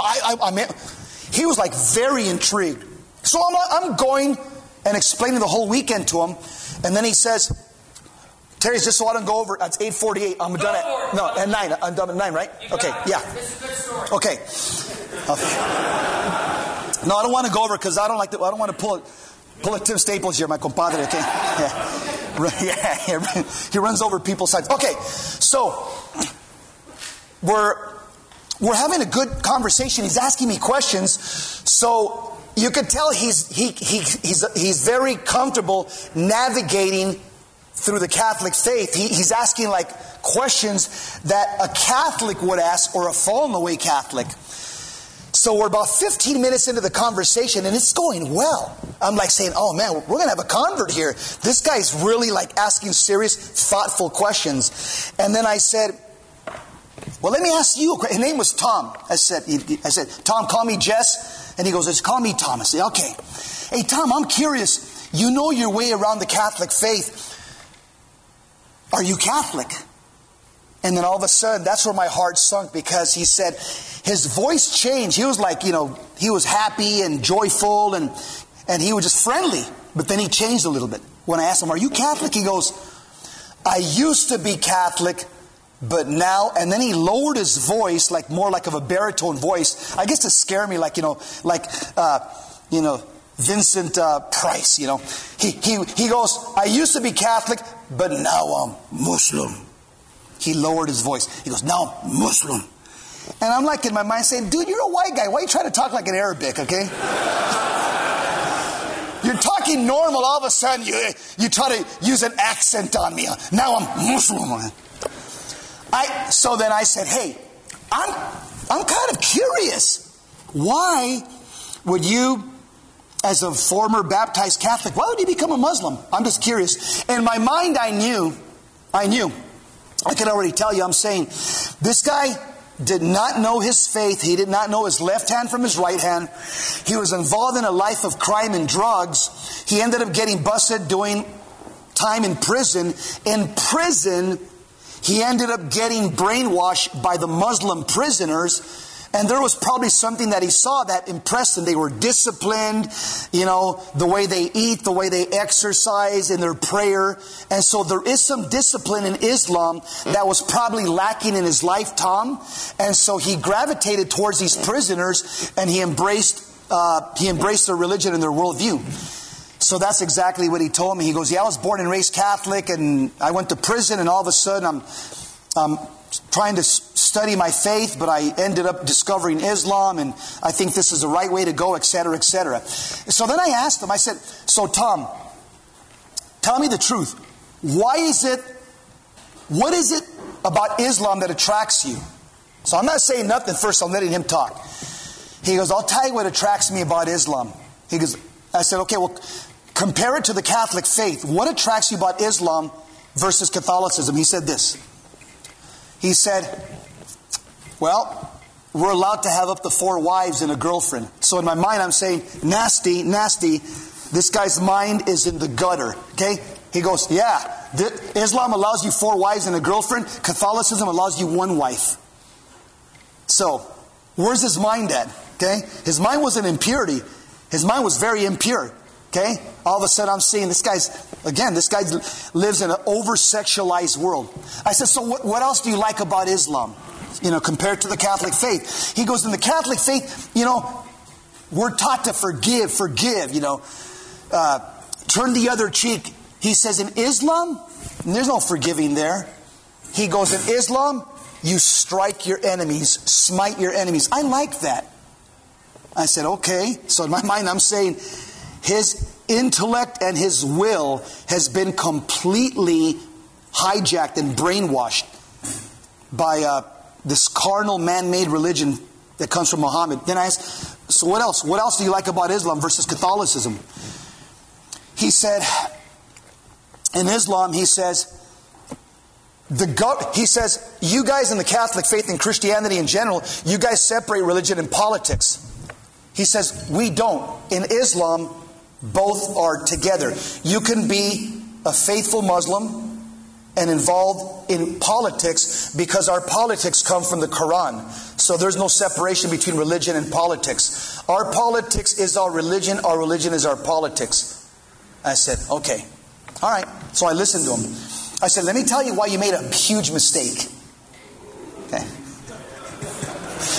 Speaker 1: He was very intrigued. So I'm going and explaining the whole weekend to him. And then he says, Terry, just so I don't go over, it's 8:48. I'm done at 9. I'm done at 9, right? Okay, yeah. Okay. Okay. No, I don't want to go over because I don't want to pull a Tim Staples here, my compadre, okay? Yeah, he runs over people's sides. Okay, so we're having a good conversation. He's asking me questions, so you could tell he's very comfortable navigating through the Catholic faith. He's asking like questions that a Catholic would ask, or a fallen away Catholic. So we're about 15 minutes into the conversation and it's going well. I'm like saying, oh man, we're going to have a convert here. This guy's really like asking serious, thoughtful questions. And then I said, well, let me ask you a question. His name was Tom. I said, Tom, call me Jess. And he goes, just call me Tom. I said, okay. Hey, Tom, I'm curious. You know your way around the Catholic faith. Are you Catholic? And then all of a sudden, that's where my heart sunk, because he said, his voice changed. He was like, he was happy and joyful and he was just friendly. But then he changed a little bit. When I asked him, are you Catholic? He goes, I used to be Catholic, but now, and then he lowered his voice, like more like of a baritone voice, I guess to scare me, Vincent Price, He goes, I used to be Catholic, but now I'm Muslim. He lowered his voice. He goes, now I'm Muslim. And I'm like in my mind saying, dude, you're a white guy. Why are you trying to talk like an Arabic, okay? You're talking normal. All of a sudden, you try to use an accent on me. Now I'm Muslim. So then I said, hey, I'm kind of curious. Why would you, as a former baptized Catholic, why would you become a Muslim? I'm just curious. In my mind, I knew. I could already tell you, I'm saying, this guy did not know his faith. He did not know his left hand from his right hand. He was involved in a life of crime and drugs. He ended up getting busted doing time in prison. In prison, he ended up getting brainwashed by the Muslim prisoners. And there was probably something that he saw that impressed him. They were disciplined, the way they eat, the way they exercise, in their prayer. And so there is some discipline in Islam that was probably lacking in his life, Tom. And so he gravitated towards these prisoners and he embraced their religion and their worldview. So that's exactly what he told me. He goes, yeah, I was born and raised Catholic and I went to prison, and all of a sudden I'm trying to study my faith, but I ended up discovering Islam, and I think this is the right way to go, etc., etc. So then I asked him, I said, so Tom, tell me the truth. What is it about Islam that attracts you? So I'm not saying nothing first, I'm letting him talk. He goes, I'll tell you what attracts me about Islam. I said, okay, well, compare it to the Catholic faith. What attracts you about Islam versus Catholicism? He said this. He said, well, we're allowed to have up to 4 wives and a girlfriend. So in my mind, I'm saying, nasty. This guy's mind is in the gutter. Okay? He goes, yeah, Islam allows you 4 wives and a girlfriend. Catholicism allows you 1 wife. So, where's his mind at? Okay? His mind was in impurity. His mind was very impure. Okay? All of a sudden I'm seeing this guy lives in an over-sexualized world. I said, so what else do you like about Islam? Compared to the Catholic faith. He goes, in the Catholic faith, we're taught to forgive, turn the other cheek. He says, in Islam, there's no forgiving there. He goes, in Islam, you strike your enemies, smite your enemies. I like that. I said, okay. So in my mind, I'm saying, his intellect and his will has been completely hijacked and brainwashed by this carnal man-made religion that comes from Muhammad. Then I asked, so what else? What else do you like about Islam versus Catholicism? He said, in Islam, he says, you guys in the Catholic faith and Christianity in general, you guys separate religion and politics. He says, we don't. In Islam, both are together. You can be a faithful Muslim and involved in politics because our politics come from the Quran. So there's no separation between religion and politics. Our politics is our religion is our politics. I said, okay. All right. So I listened to him. I said, let me tell you why you made a huge mistake. Okay.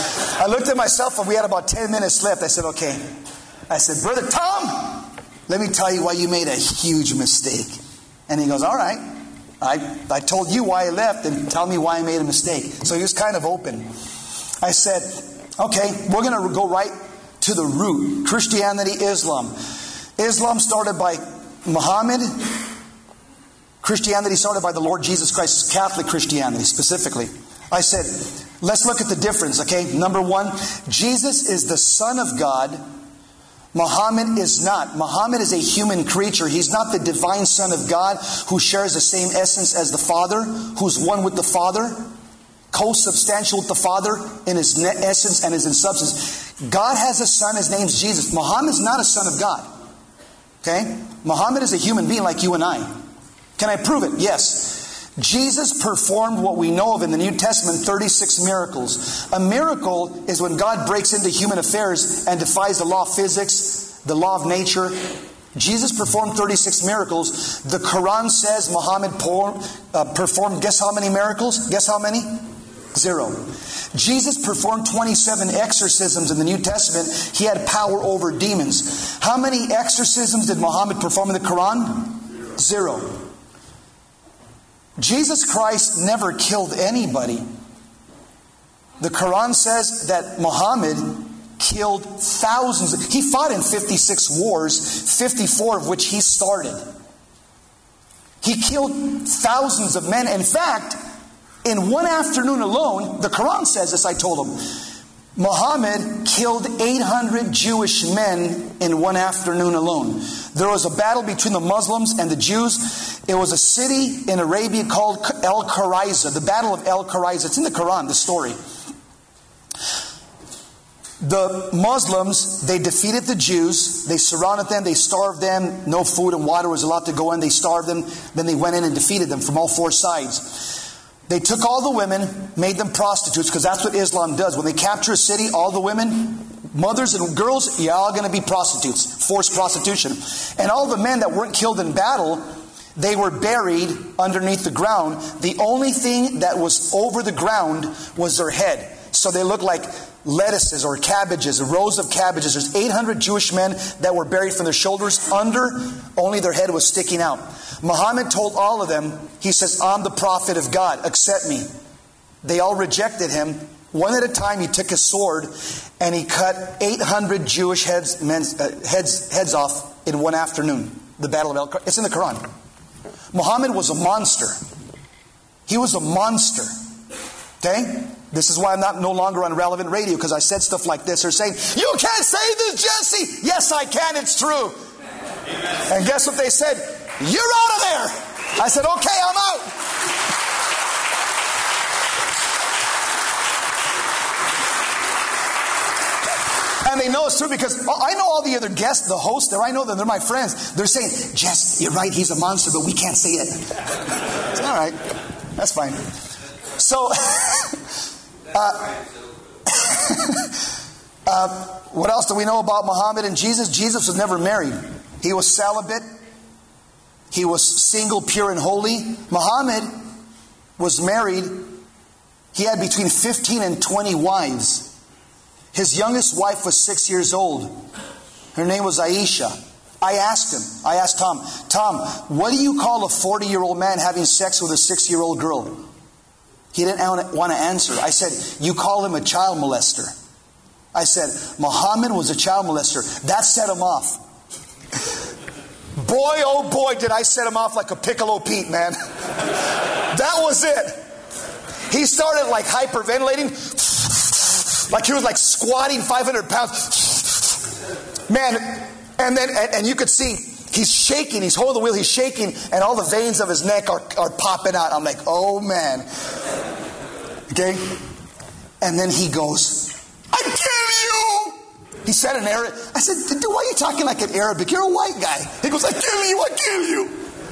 Speaker 1: I looked at my cell phone. We had about 10 minutes left. I said, okay. I said, Brother Tom, let me tell you why you made a huge mistake. And he goes, all right. I told you why I left, and tell me why I made a mistake. So he was kind of open. I said, okay, we're going to go right to the root. Christianity, Islam. Islam started by Muhammad. Christianity started by the Lord Jesus Christ. Catholic Christianity specifically. I said, let's look at the difference, okay? Number one, Jesus is the Son of God. Muhammad is not. Muhammad is a human creature. He's not the divine Son of God who shares the same essence as the Father, who's one with the Father, co-substantial with the Father in his essence and his in substance. God has a son. His name's Jesus. Muhammad's not a son of God. Okay? Muhammad is a human being like you and I. Can I prove it? Yes. Jesus performed what we know of in the New Testament, 36 miracles. A miracle is when God breaks into human affairs and defies the law of physics, the law of nature. Jesus performed 36 miracles. The Quran says Muhammad performed, guess how many miracles? Guess how many? 0. Jesus performed 27 exorcisms in the New Testament. He had power over demons. How many exorcisms did Muhammad perform in the Quran? 0. Jesus Christ never killed anybody. The Quran says that Muhammad killed thousands. He fought in 56 wars, 54 of which he started. He killed thousands of men. In fact, in one afternoon alone, the Quran says this, I told him, Muhammad killed 800 Jewish men in one afternoon alone. There was a battle between the Muslims and the Jews. It was a city in Arabia called Al-Quraiza, the Battle of Al-Quraiza. It's in the Quran, the story. The Muslims, they defeated the Jews. They surrounded them. They starved them. No food and water was allowed to go in. They starved them. Then they went in and defeated them from all four sides. They took all the women, made them prostitutes, because that's what Islam does. When they capture a city, all the women, mothers and girls, you're all going to be prostitutes. Forced prostitution. And all the men that weren't killed in battle, they were buried underneath the ground. The only thing that was over the ground was their head. So they looked like lettuces or cabbages, rows of cabbages. There's 800 Jewish men that were buried from their shoulders under, only their head was sticking out. Muhammad told all of them, he says, I'm the prophet of God, accept me. They all rejected him. One at a time, he took his sword and he cut 800 Jewish heads off in one afternoon. The Battle of Al-Quraiza. It's in the Quran. Muhammad was a monster. He was a monster. Okay? This is why I'm no longer on Relevant Radio, because I said stuff like this. They're saying, you can't say this, Jesse. Yes, I can. It's true. Amen. And guess what they said? You're out of there. I said, okay, I'm out. And they know it's true because I know all the other guests, the hosts there. I know them. They're my friends. They're saying, Jess, you're right. He's a monster, but we can't say it. It's all right. That's fine. So, what else do we know about Muhammad and Jesus? Jesus was never married. He was celibate. He was single, pure, and holy. Muhammad was married. He had between 15 and 20 wives. His youngest wife was 6 years old. Her name was Aisha. I asked Tom, what do you call a 40-year-old man having sex with a 6-year-old girl? He didn't want to answer. I said, you call him a child molester. I said, Muhammad was a child molester. That set him off. Boy, oh boy, did I set him off like a Piccolo Pete, man. That was it. He started like hyperventilating. Like he was like squatting 500 pounds. Man, and you could see he's shaking. He's holding the wheel. He's shaking. And all the veins of his neck are popping out. I'm like, oh man. Okay? And then he goes, I kill you! He said in Arabic. I said, dude, why are you talking like an Arabic? You're a white guy. He goes, I kill you.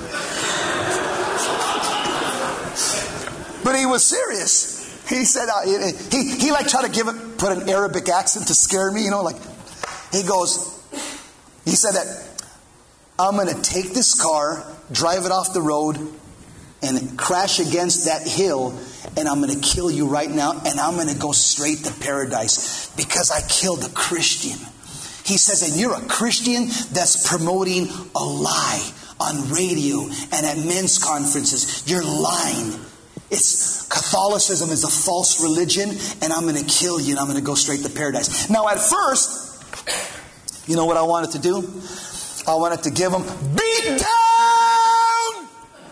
Speaker 1: But he was serious. He said, he like tried to put an Arabic accent to scare me, like, he said that, I'm going to take this car, drive it off the road, and crash against that hill, and I'm going to kill you right now, and I'm going to go straight to paradise because I killed a Christian. He says, and you're a Christian that's promoting a lie on radio and at men's conferences. You're lying. Catholicism is a false religion, and I'm going to kill you, and I'm going to go straight to paradise. Now, at first, you know what I wanted to do? I wanted to give him beat down.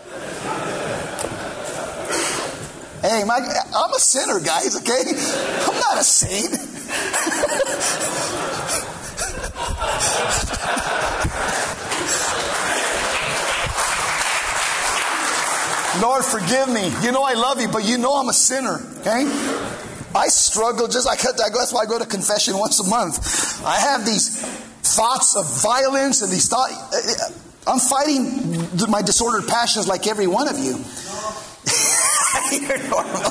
Speaker 1: Hey, I'm a sinner, guys, okay? I'm not a saint. Lord, forgive me. You know I love you, but you know I'm a sinner, okay? I struggle that's why I go to confession once a month. I have these thoughts of violence and these thoughts. I'm fighting my disordered passions like every one of you. You're normal.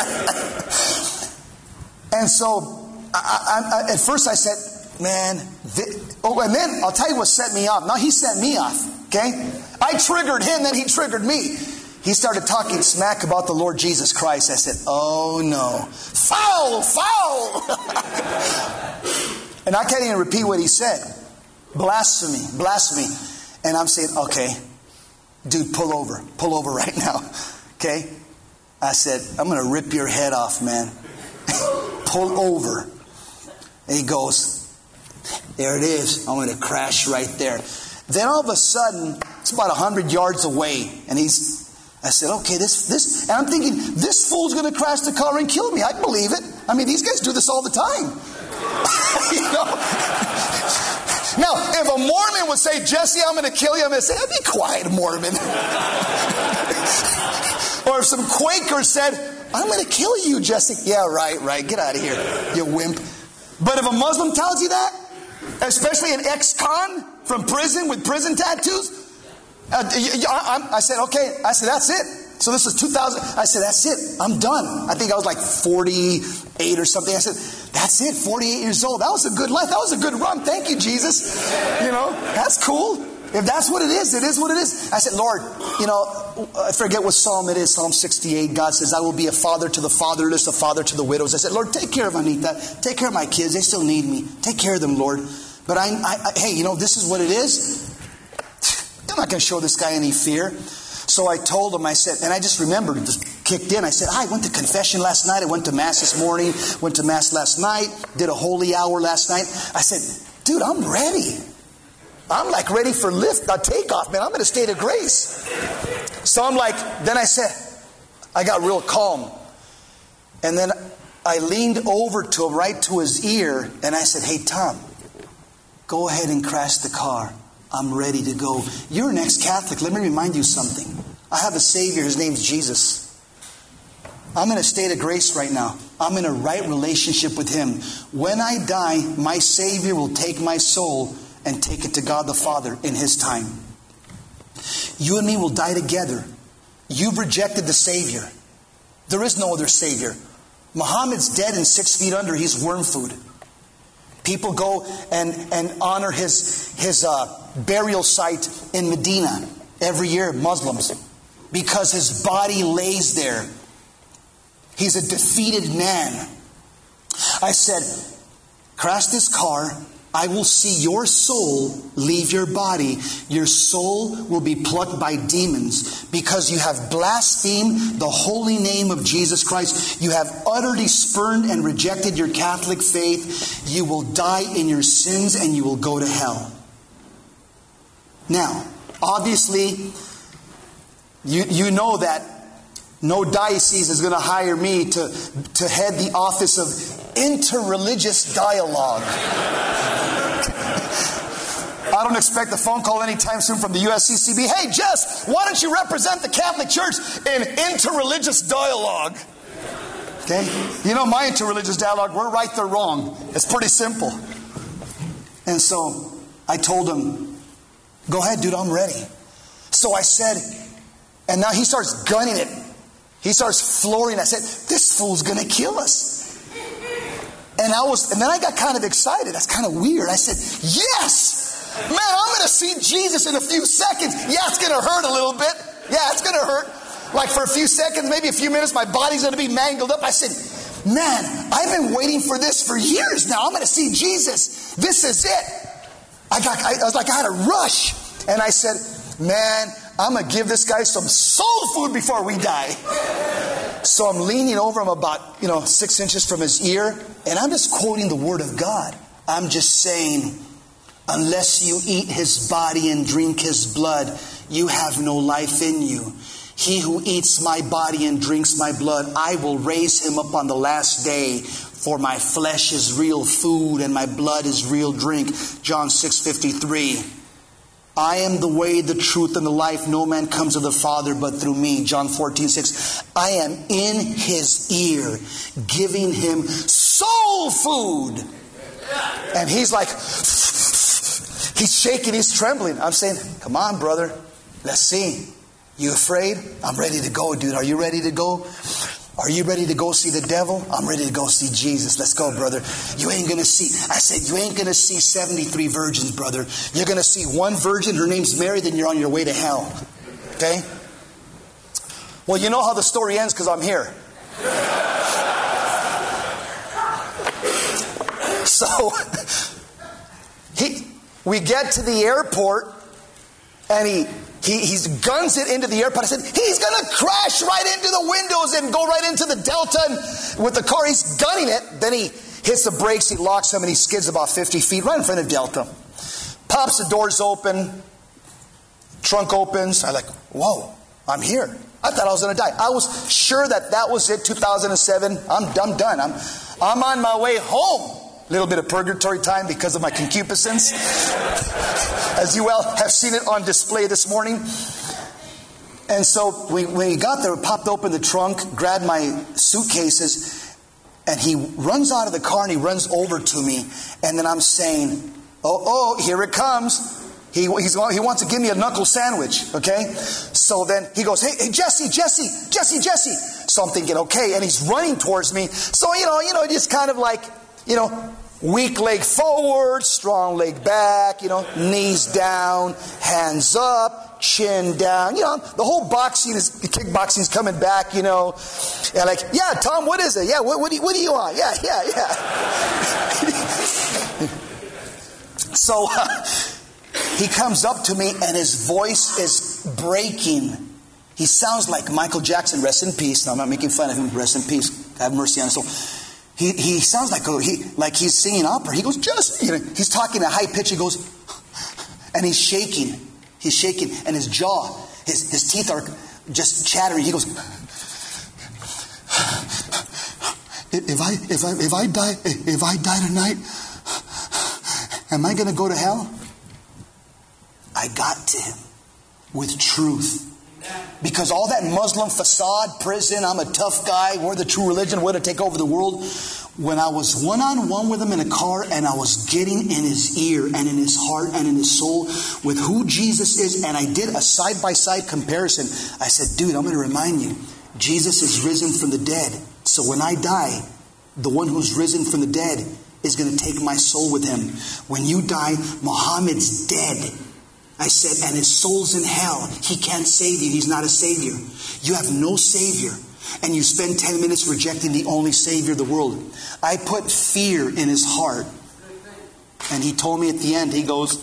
Speaker 1: And so, at first I said, man, and then I'll tell you what set me off. Now he set me off, okay? I triggered him, then he triggered me. He started talking smack about the Lord Jesus Christ. I said, oh no. Foul! And I can't even repeat what he said. Blasphemy. And I'm saying, okay, dude, pull over right now. Okay? I said, I'm going to rip your head off, man. Pull over. And he goes, there it is. I'm going to crash right there. Then all of a sudden, it's about 100 yards away. And I said, okay, this, and I'm thinking, this fool's going to crash the car and kill me. I believe it. I mean, these guys do this all the time. You know? Now, if a Mormon would say, Jesse, I'm going to kill you, I'm going to say, be quiet, Mormon. Or if some Quaker said, I'm going to kill you, Jesse. Yeah, right. Get out of here, you wimp. But if a Muslim tells you that, especially an ex-con from prison with prison tattoos, I said, okay. I said, that's it. So this is 2000. I said, that's it. I'm done. I think I was like 48 or something. I said, that's it. 48 years old. That was a good life. That was a good run. Thank you, Jesus. You know, that's cool. If that's what it is what it is. I said, Lord, you know, I forget what psalm it is. Psalm 68. God says, I will be a father to the fatherless, a father to the widows. I said, Lord, take care of Anita. Take care of my kids. They still need me. Take care of them, Lord. But hey, you know, this is what it is. I'm not going to show this guy any fear. So I told him, I said, and I just remembered, it just kicked in. I said, I went to confession last night. I went to Mass this morning, went to Mass last night, did a holy hour last night. I said, dude, I'm ready. I'm like ready for takeoff, man. I'm in a state of grace. So I'm like, then I said, I got real calm. And then I leaned over to him, right to his ear, and I said, hey, Tom, go ahead and crash the car. I'm ready to go. You're an ex-Catholic. Let me remind you something. I have a Savior. His name's Jesus. I'm in a state of grace right now. I'm in a right relationship with Him. When I die, my Savior will take my soul and take it to God the Father in His time. You and me will die together. You've rejected the Savior. There is no other Savior. Muhammad's dead and 6 feet under. He's worm food. People go and honor his burial site in Medina every year, Muslims, because his body lays there. He's a defeated man. I said, crash this car. I will see your soul leave your body. Your soul will be plucked by demons because you have blasphemed the holy name of Jesus Christ. You have utterly spurned and rejected your Catholic faith. You will die in your sins and you will go to hell. Now, obviously, you know that no diocese is going to hire me to head the office of interreligious dialogue. I don't expect a phone call anytime soon from the USCCB. Hey, Jess, why don't you represent the Catholic Church in interreligious dialogue? Okay? You know my interreligious dialogue, we're right, they're wrong. It's pretty simple. And so I told him, go ahead, dude, I'm ready. So I said, and now he starts gunning it. He starts flooring. I said, this fool's going to kill us. And then I got kind of excited. That's kind of weird. I said, yes! Man, I'm going to see Jesus in a few seconds. Yeah, it's going to hurt a little bit. Yeah, it's going to hurt. Like for a few seconds, maybe a few minutes, my body's going to be mangled up. I said, man, I've been waiting for this for years now. I'm going to see Jesus. This is it. I was like, I had a rush. And I said, man, I'm going to give this guy some soul food before we die. So I'm leaning over him about, 6 inches from his ear. And I'm just quoting the Word of God. I'm just saying, unless you eat His body and drink His blood, you have no life in you. He who eats my body and drinks my blood, I will raise him up on the last day. For my flesh is real food and my blood is real drink. John 6:53. I am the way, the truth, and the life. No man comes to the Father but through me. John 14:6. I am in His ear, giving him soul food. And he's like, he's shaking, he's trembling. I'm saying, come on, brother. Let's see. You afraid? I'm ready to go, dude. Are you ready to go? Are you ready to go see the devil? I'm ready to go see Jesus. Let's go, brother. You ain't going to see. I said, you ain't going to see 73 virgins, brother. You're going to see one virgin. Her name's Mary. Then you're on your way to hell. Okay? Well, you know how the story ends because I'm here. So, we get to the airport and he guns it into the airport. I said, he's going to crash right into the windows and go right into the Delta. And with the car, he's gunning it. Then he hits the brakes, he locks them, and he skids about 50 feet right in front of Delta. Pops the doors open. Trunk opens. I'm like, whoa, I'm here. I thought I was going to die. I was sure that was it, 2007. I'm done. I'm on my way home. A little bit of purgatory time because of my concupiscence. As you well have seen it on display this morning. And so when we got there, we popped open the trunk, grabbed my suitcases, and he runs out of the car and he runs over to me. And then I'm saying, oh, here it comes. He wants to give me a knuckle sandwich, okay? So then he goes, hey, Jesse. So I'm thinking, okay, and he's running towards me. So, just kind of like, weak leg forward, strong leg back, knees down, hands up, chin down. The whole kickboxing is coming back, And like, yeah, Tom, what is it? Yeah, what do you want? Yeah. So he comes up to me and his voice is breaking. He sounds like Michael Jackson, rest in peace. No, I'm not making fun of him, rest in peace. Have mercy on his soul. He sounds like he's singing opera. He goes, he's talking at high pitch. He goes, and he's shaking. He's shaking, and his jaw, his teeth are just chattering. He goes, if I die tonight, am I going to go to hell? I got to him with truth. Because all that Muslim facade, prison, I'm a tough guy, we're the true religion, we're to take over the world. When I was one-on-one with him in a car and I was getting in his ear and in his heart and in his soul with who Jesus is, and I did a side-by-side comparison. I said, dude, I'm going to remind you, Jesus is risen from the dead. So when I die, the one who's risen from the dead is going to take my soul with him. When you die, Muhammad's dead. I said, and his soul's in hell. He can't save you. He's not a savior. You have no savior. And you spend 10 minutes rejecting the only savior of the world. I put fear in his heart. And he told me at the end, he goes,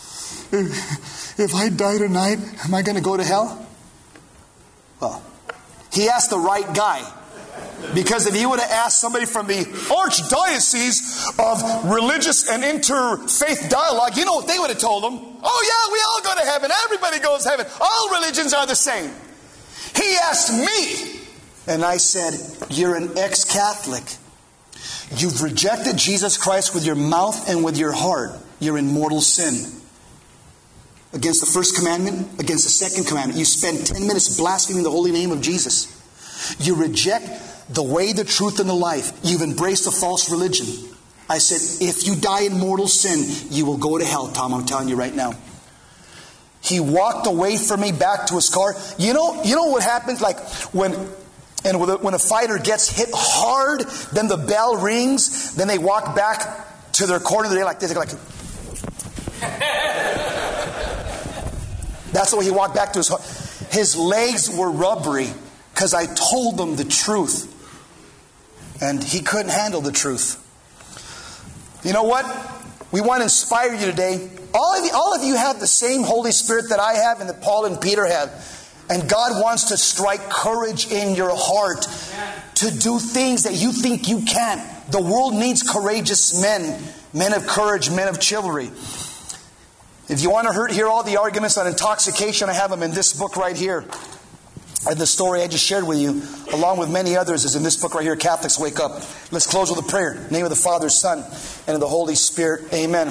Speaker 1: if I die tonight, am I going to go to hell? Well, he asked the right guy. Because if he would have asked somebody from the Archdiocese of Religious and Interfaith Dialogue, you know what they would have told him? Oh yeah, we all go to heaven. Everybody goes to heaven. All religions are the same. He asked me, and I said, you're an ex-Catholic. You've rejected Jesus Christ with your mouth and with your heart. You're in mortal sin. Against the first commandment, against the second commandment. You spend 10 minutes blaspheming the holy name of Jesus. You reject the way, the truth, and the life. You've embraced a false religion. I said, if you die in mortal sin, you will go to hell, Tom. I'm telling you right now. He walked away from me back to his car. You know what happens? Like when a fighter gets hit hard, then the bell rings, then they walk back to their corner. They're like this. They're like, that's the way he walked back to his car. his legs were rubbery because I told him the truth. And he couldn't handle the truth. You know what? We want to inspire you today. All of you have the same Holy Spirit that I have and that Paul and Peter have. And God wants to strike courage in your heart to do things that you think you can't. The world needs courageous men. Men of courage, men of chivalry. If you want to hear all the arguments on intoxication, I have them in this book right here. And the story I just shared with you, along with many others, is in this book right here, Catholics Wake Up. Let's close with a prayer. In the name of the Father, Son, and of the Holy Spirit. Amen.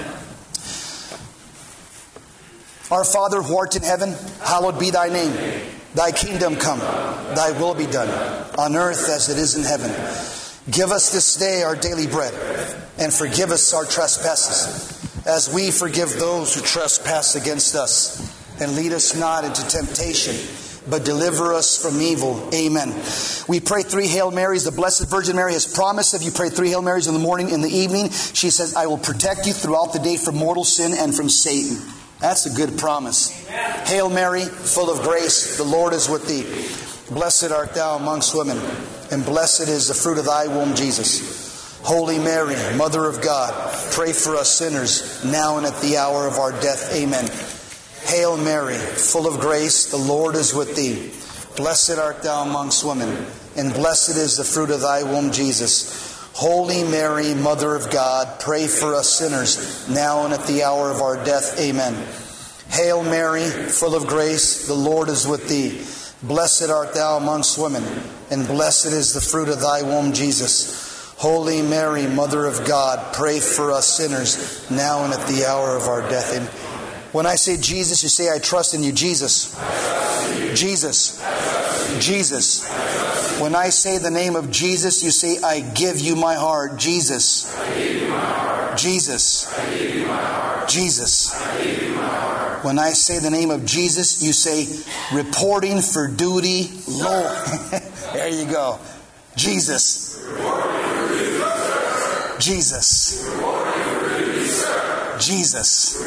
Speaker 1: Our Father who art in heaven, hallowed be thy name. Thy kingdom come, thy will be done, on earth as it is in heaven. Give us this day our daily bread, and forgive us our trespasses, as we forgive those who trespass against us. And lead us not into temptation, but deliver us from evil. Amen. We pray 3 Hail Marys. The Blessed Virgin Mary has promised if you pray 3 Hail Marys in the morning, in the evening, she says, I will protect you throughout the day from mortal sin and from Satan. That's a good promise. Amen. Hail Mary, full of grace, the Lord is with thee. Blessed art thou amongst women, and blessed is the fruit of thy womb, Jesus. Holy Mary, Mother of God, pray for us sinners, now and at the hour of our death. Amen. Hail Mary, full of grace, the Lord is with thee. Blessed art thou amongst women, and blessed is the fruit of thy womb, Jesus. Holy Mary, Mother of God, pray for us sinners, now and at the hour of our death. Amen. Hail Mary, full of grace, the Lord is with thee. Blessed art thou amongst women, and blessed is the fruit of thy womb, Jesus. Holy Mary, Mother of God, pray for us sinners, now and at the hour of our death. Amen. When I say Jesus, you say, I trust in you. Jesus. Jesus. Jesus. When I say the name of Jesus, you say, I give you my heart. Jesus. Jesus. Jesus. When I say the name of Jesus, you say, reporting for duty, Lord. There you go. Jesus. Jesus. Jesus.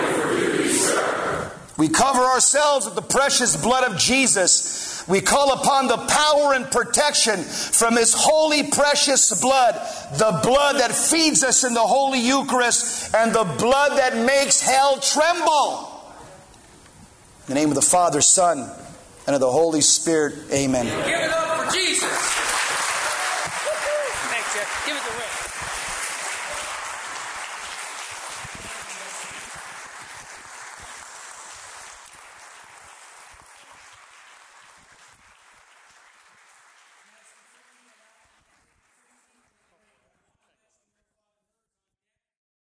Speaker 1: We cover ourselves with the precious blood of Jesus. We call upon the power and protection from His holy, precious blood. The blood that feeds us in the Holy Eucharist and the blood that makes hell tremble. In the name of the Father, Son, and of the Holy Spirit. Amen.
Speaker 2: Give it up for Jesus. Thanks, Jeff. Give it the ring.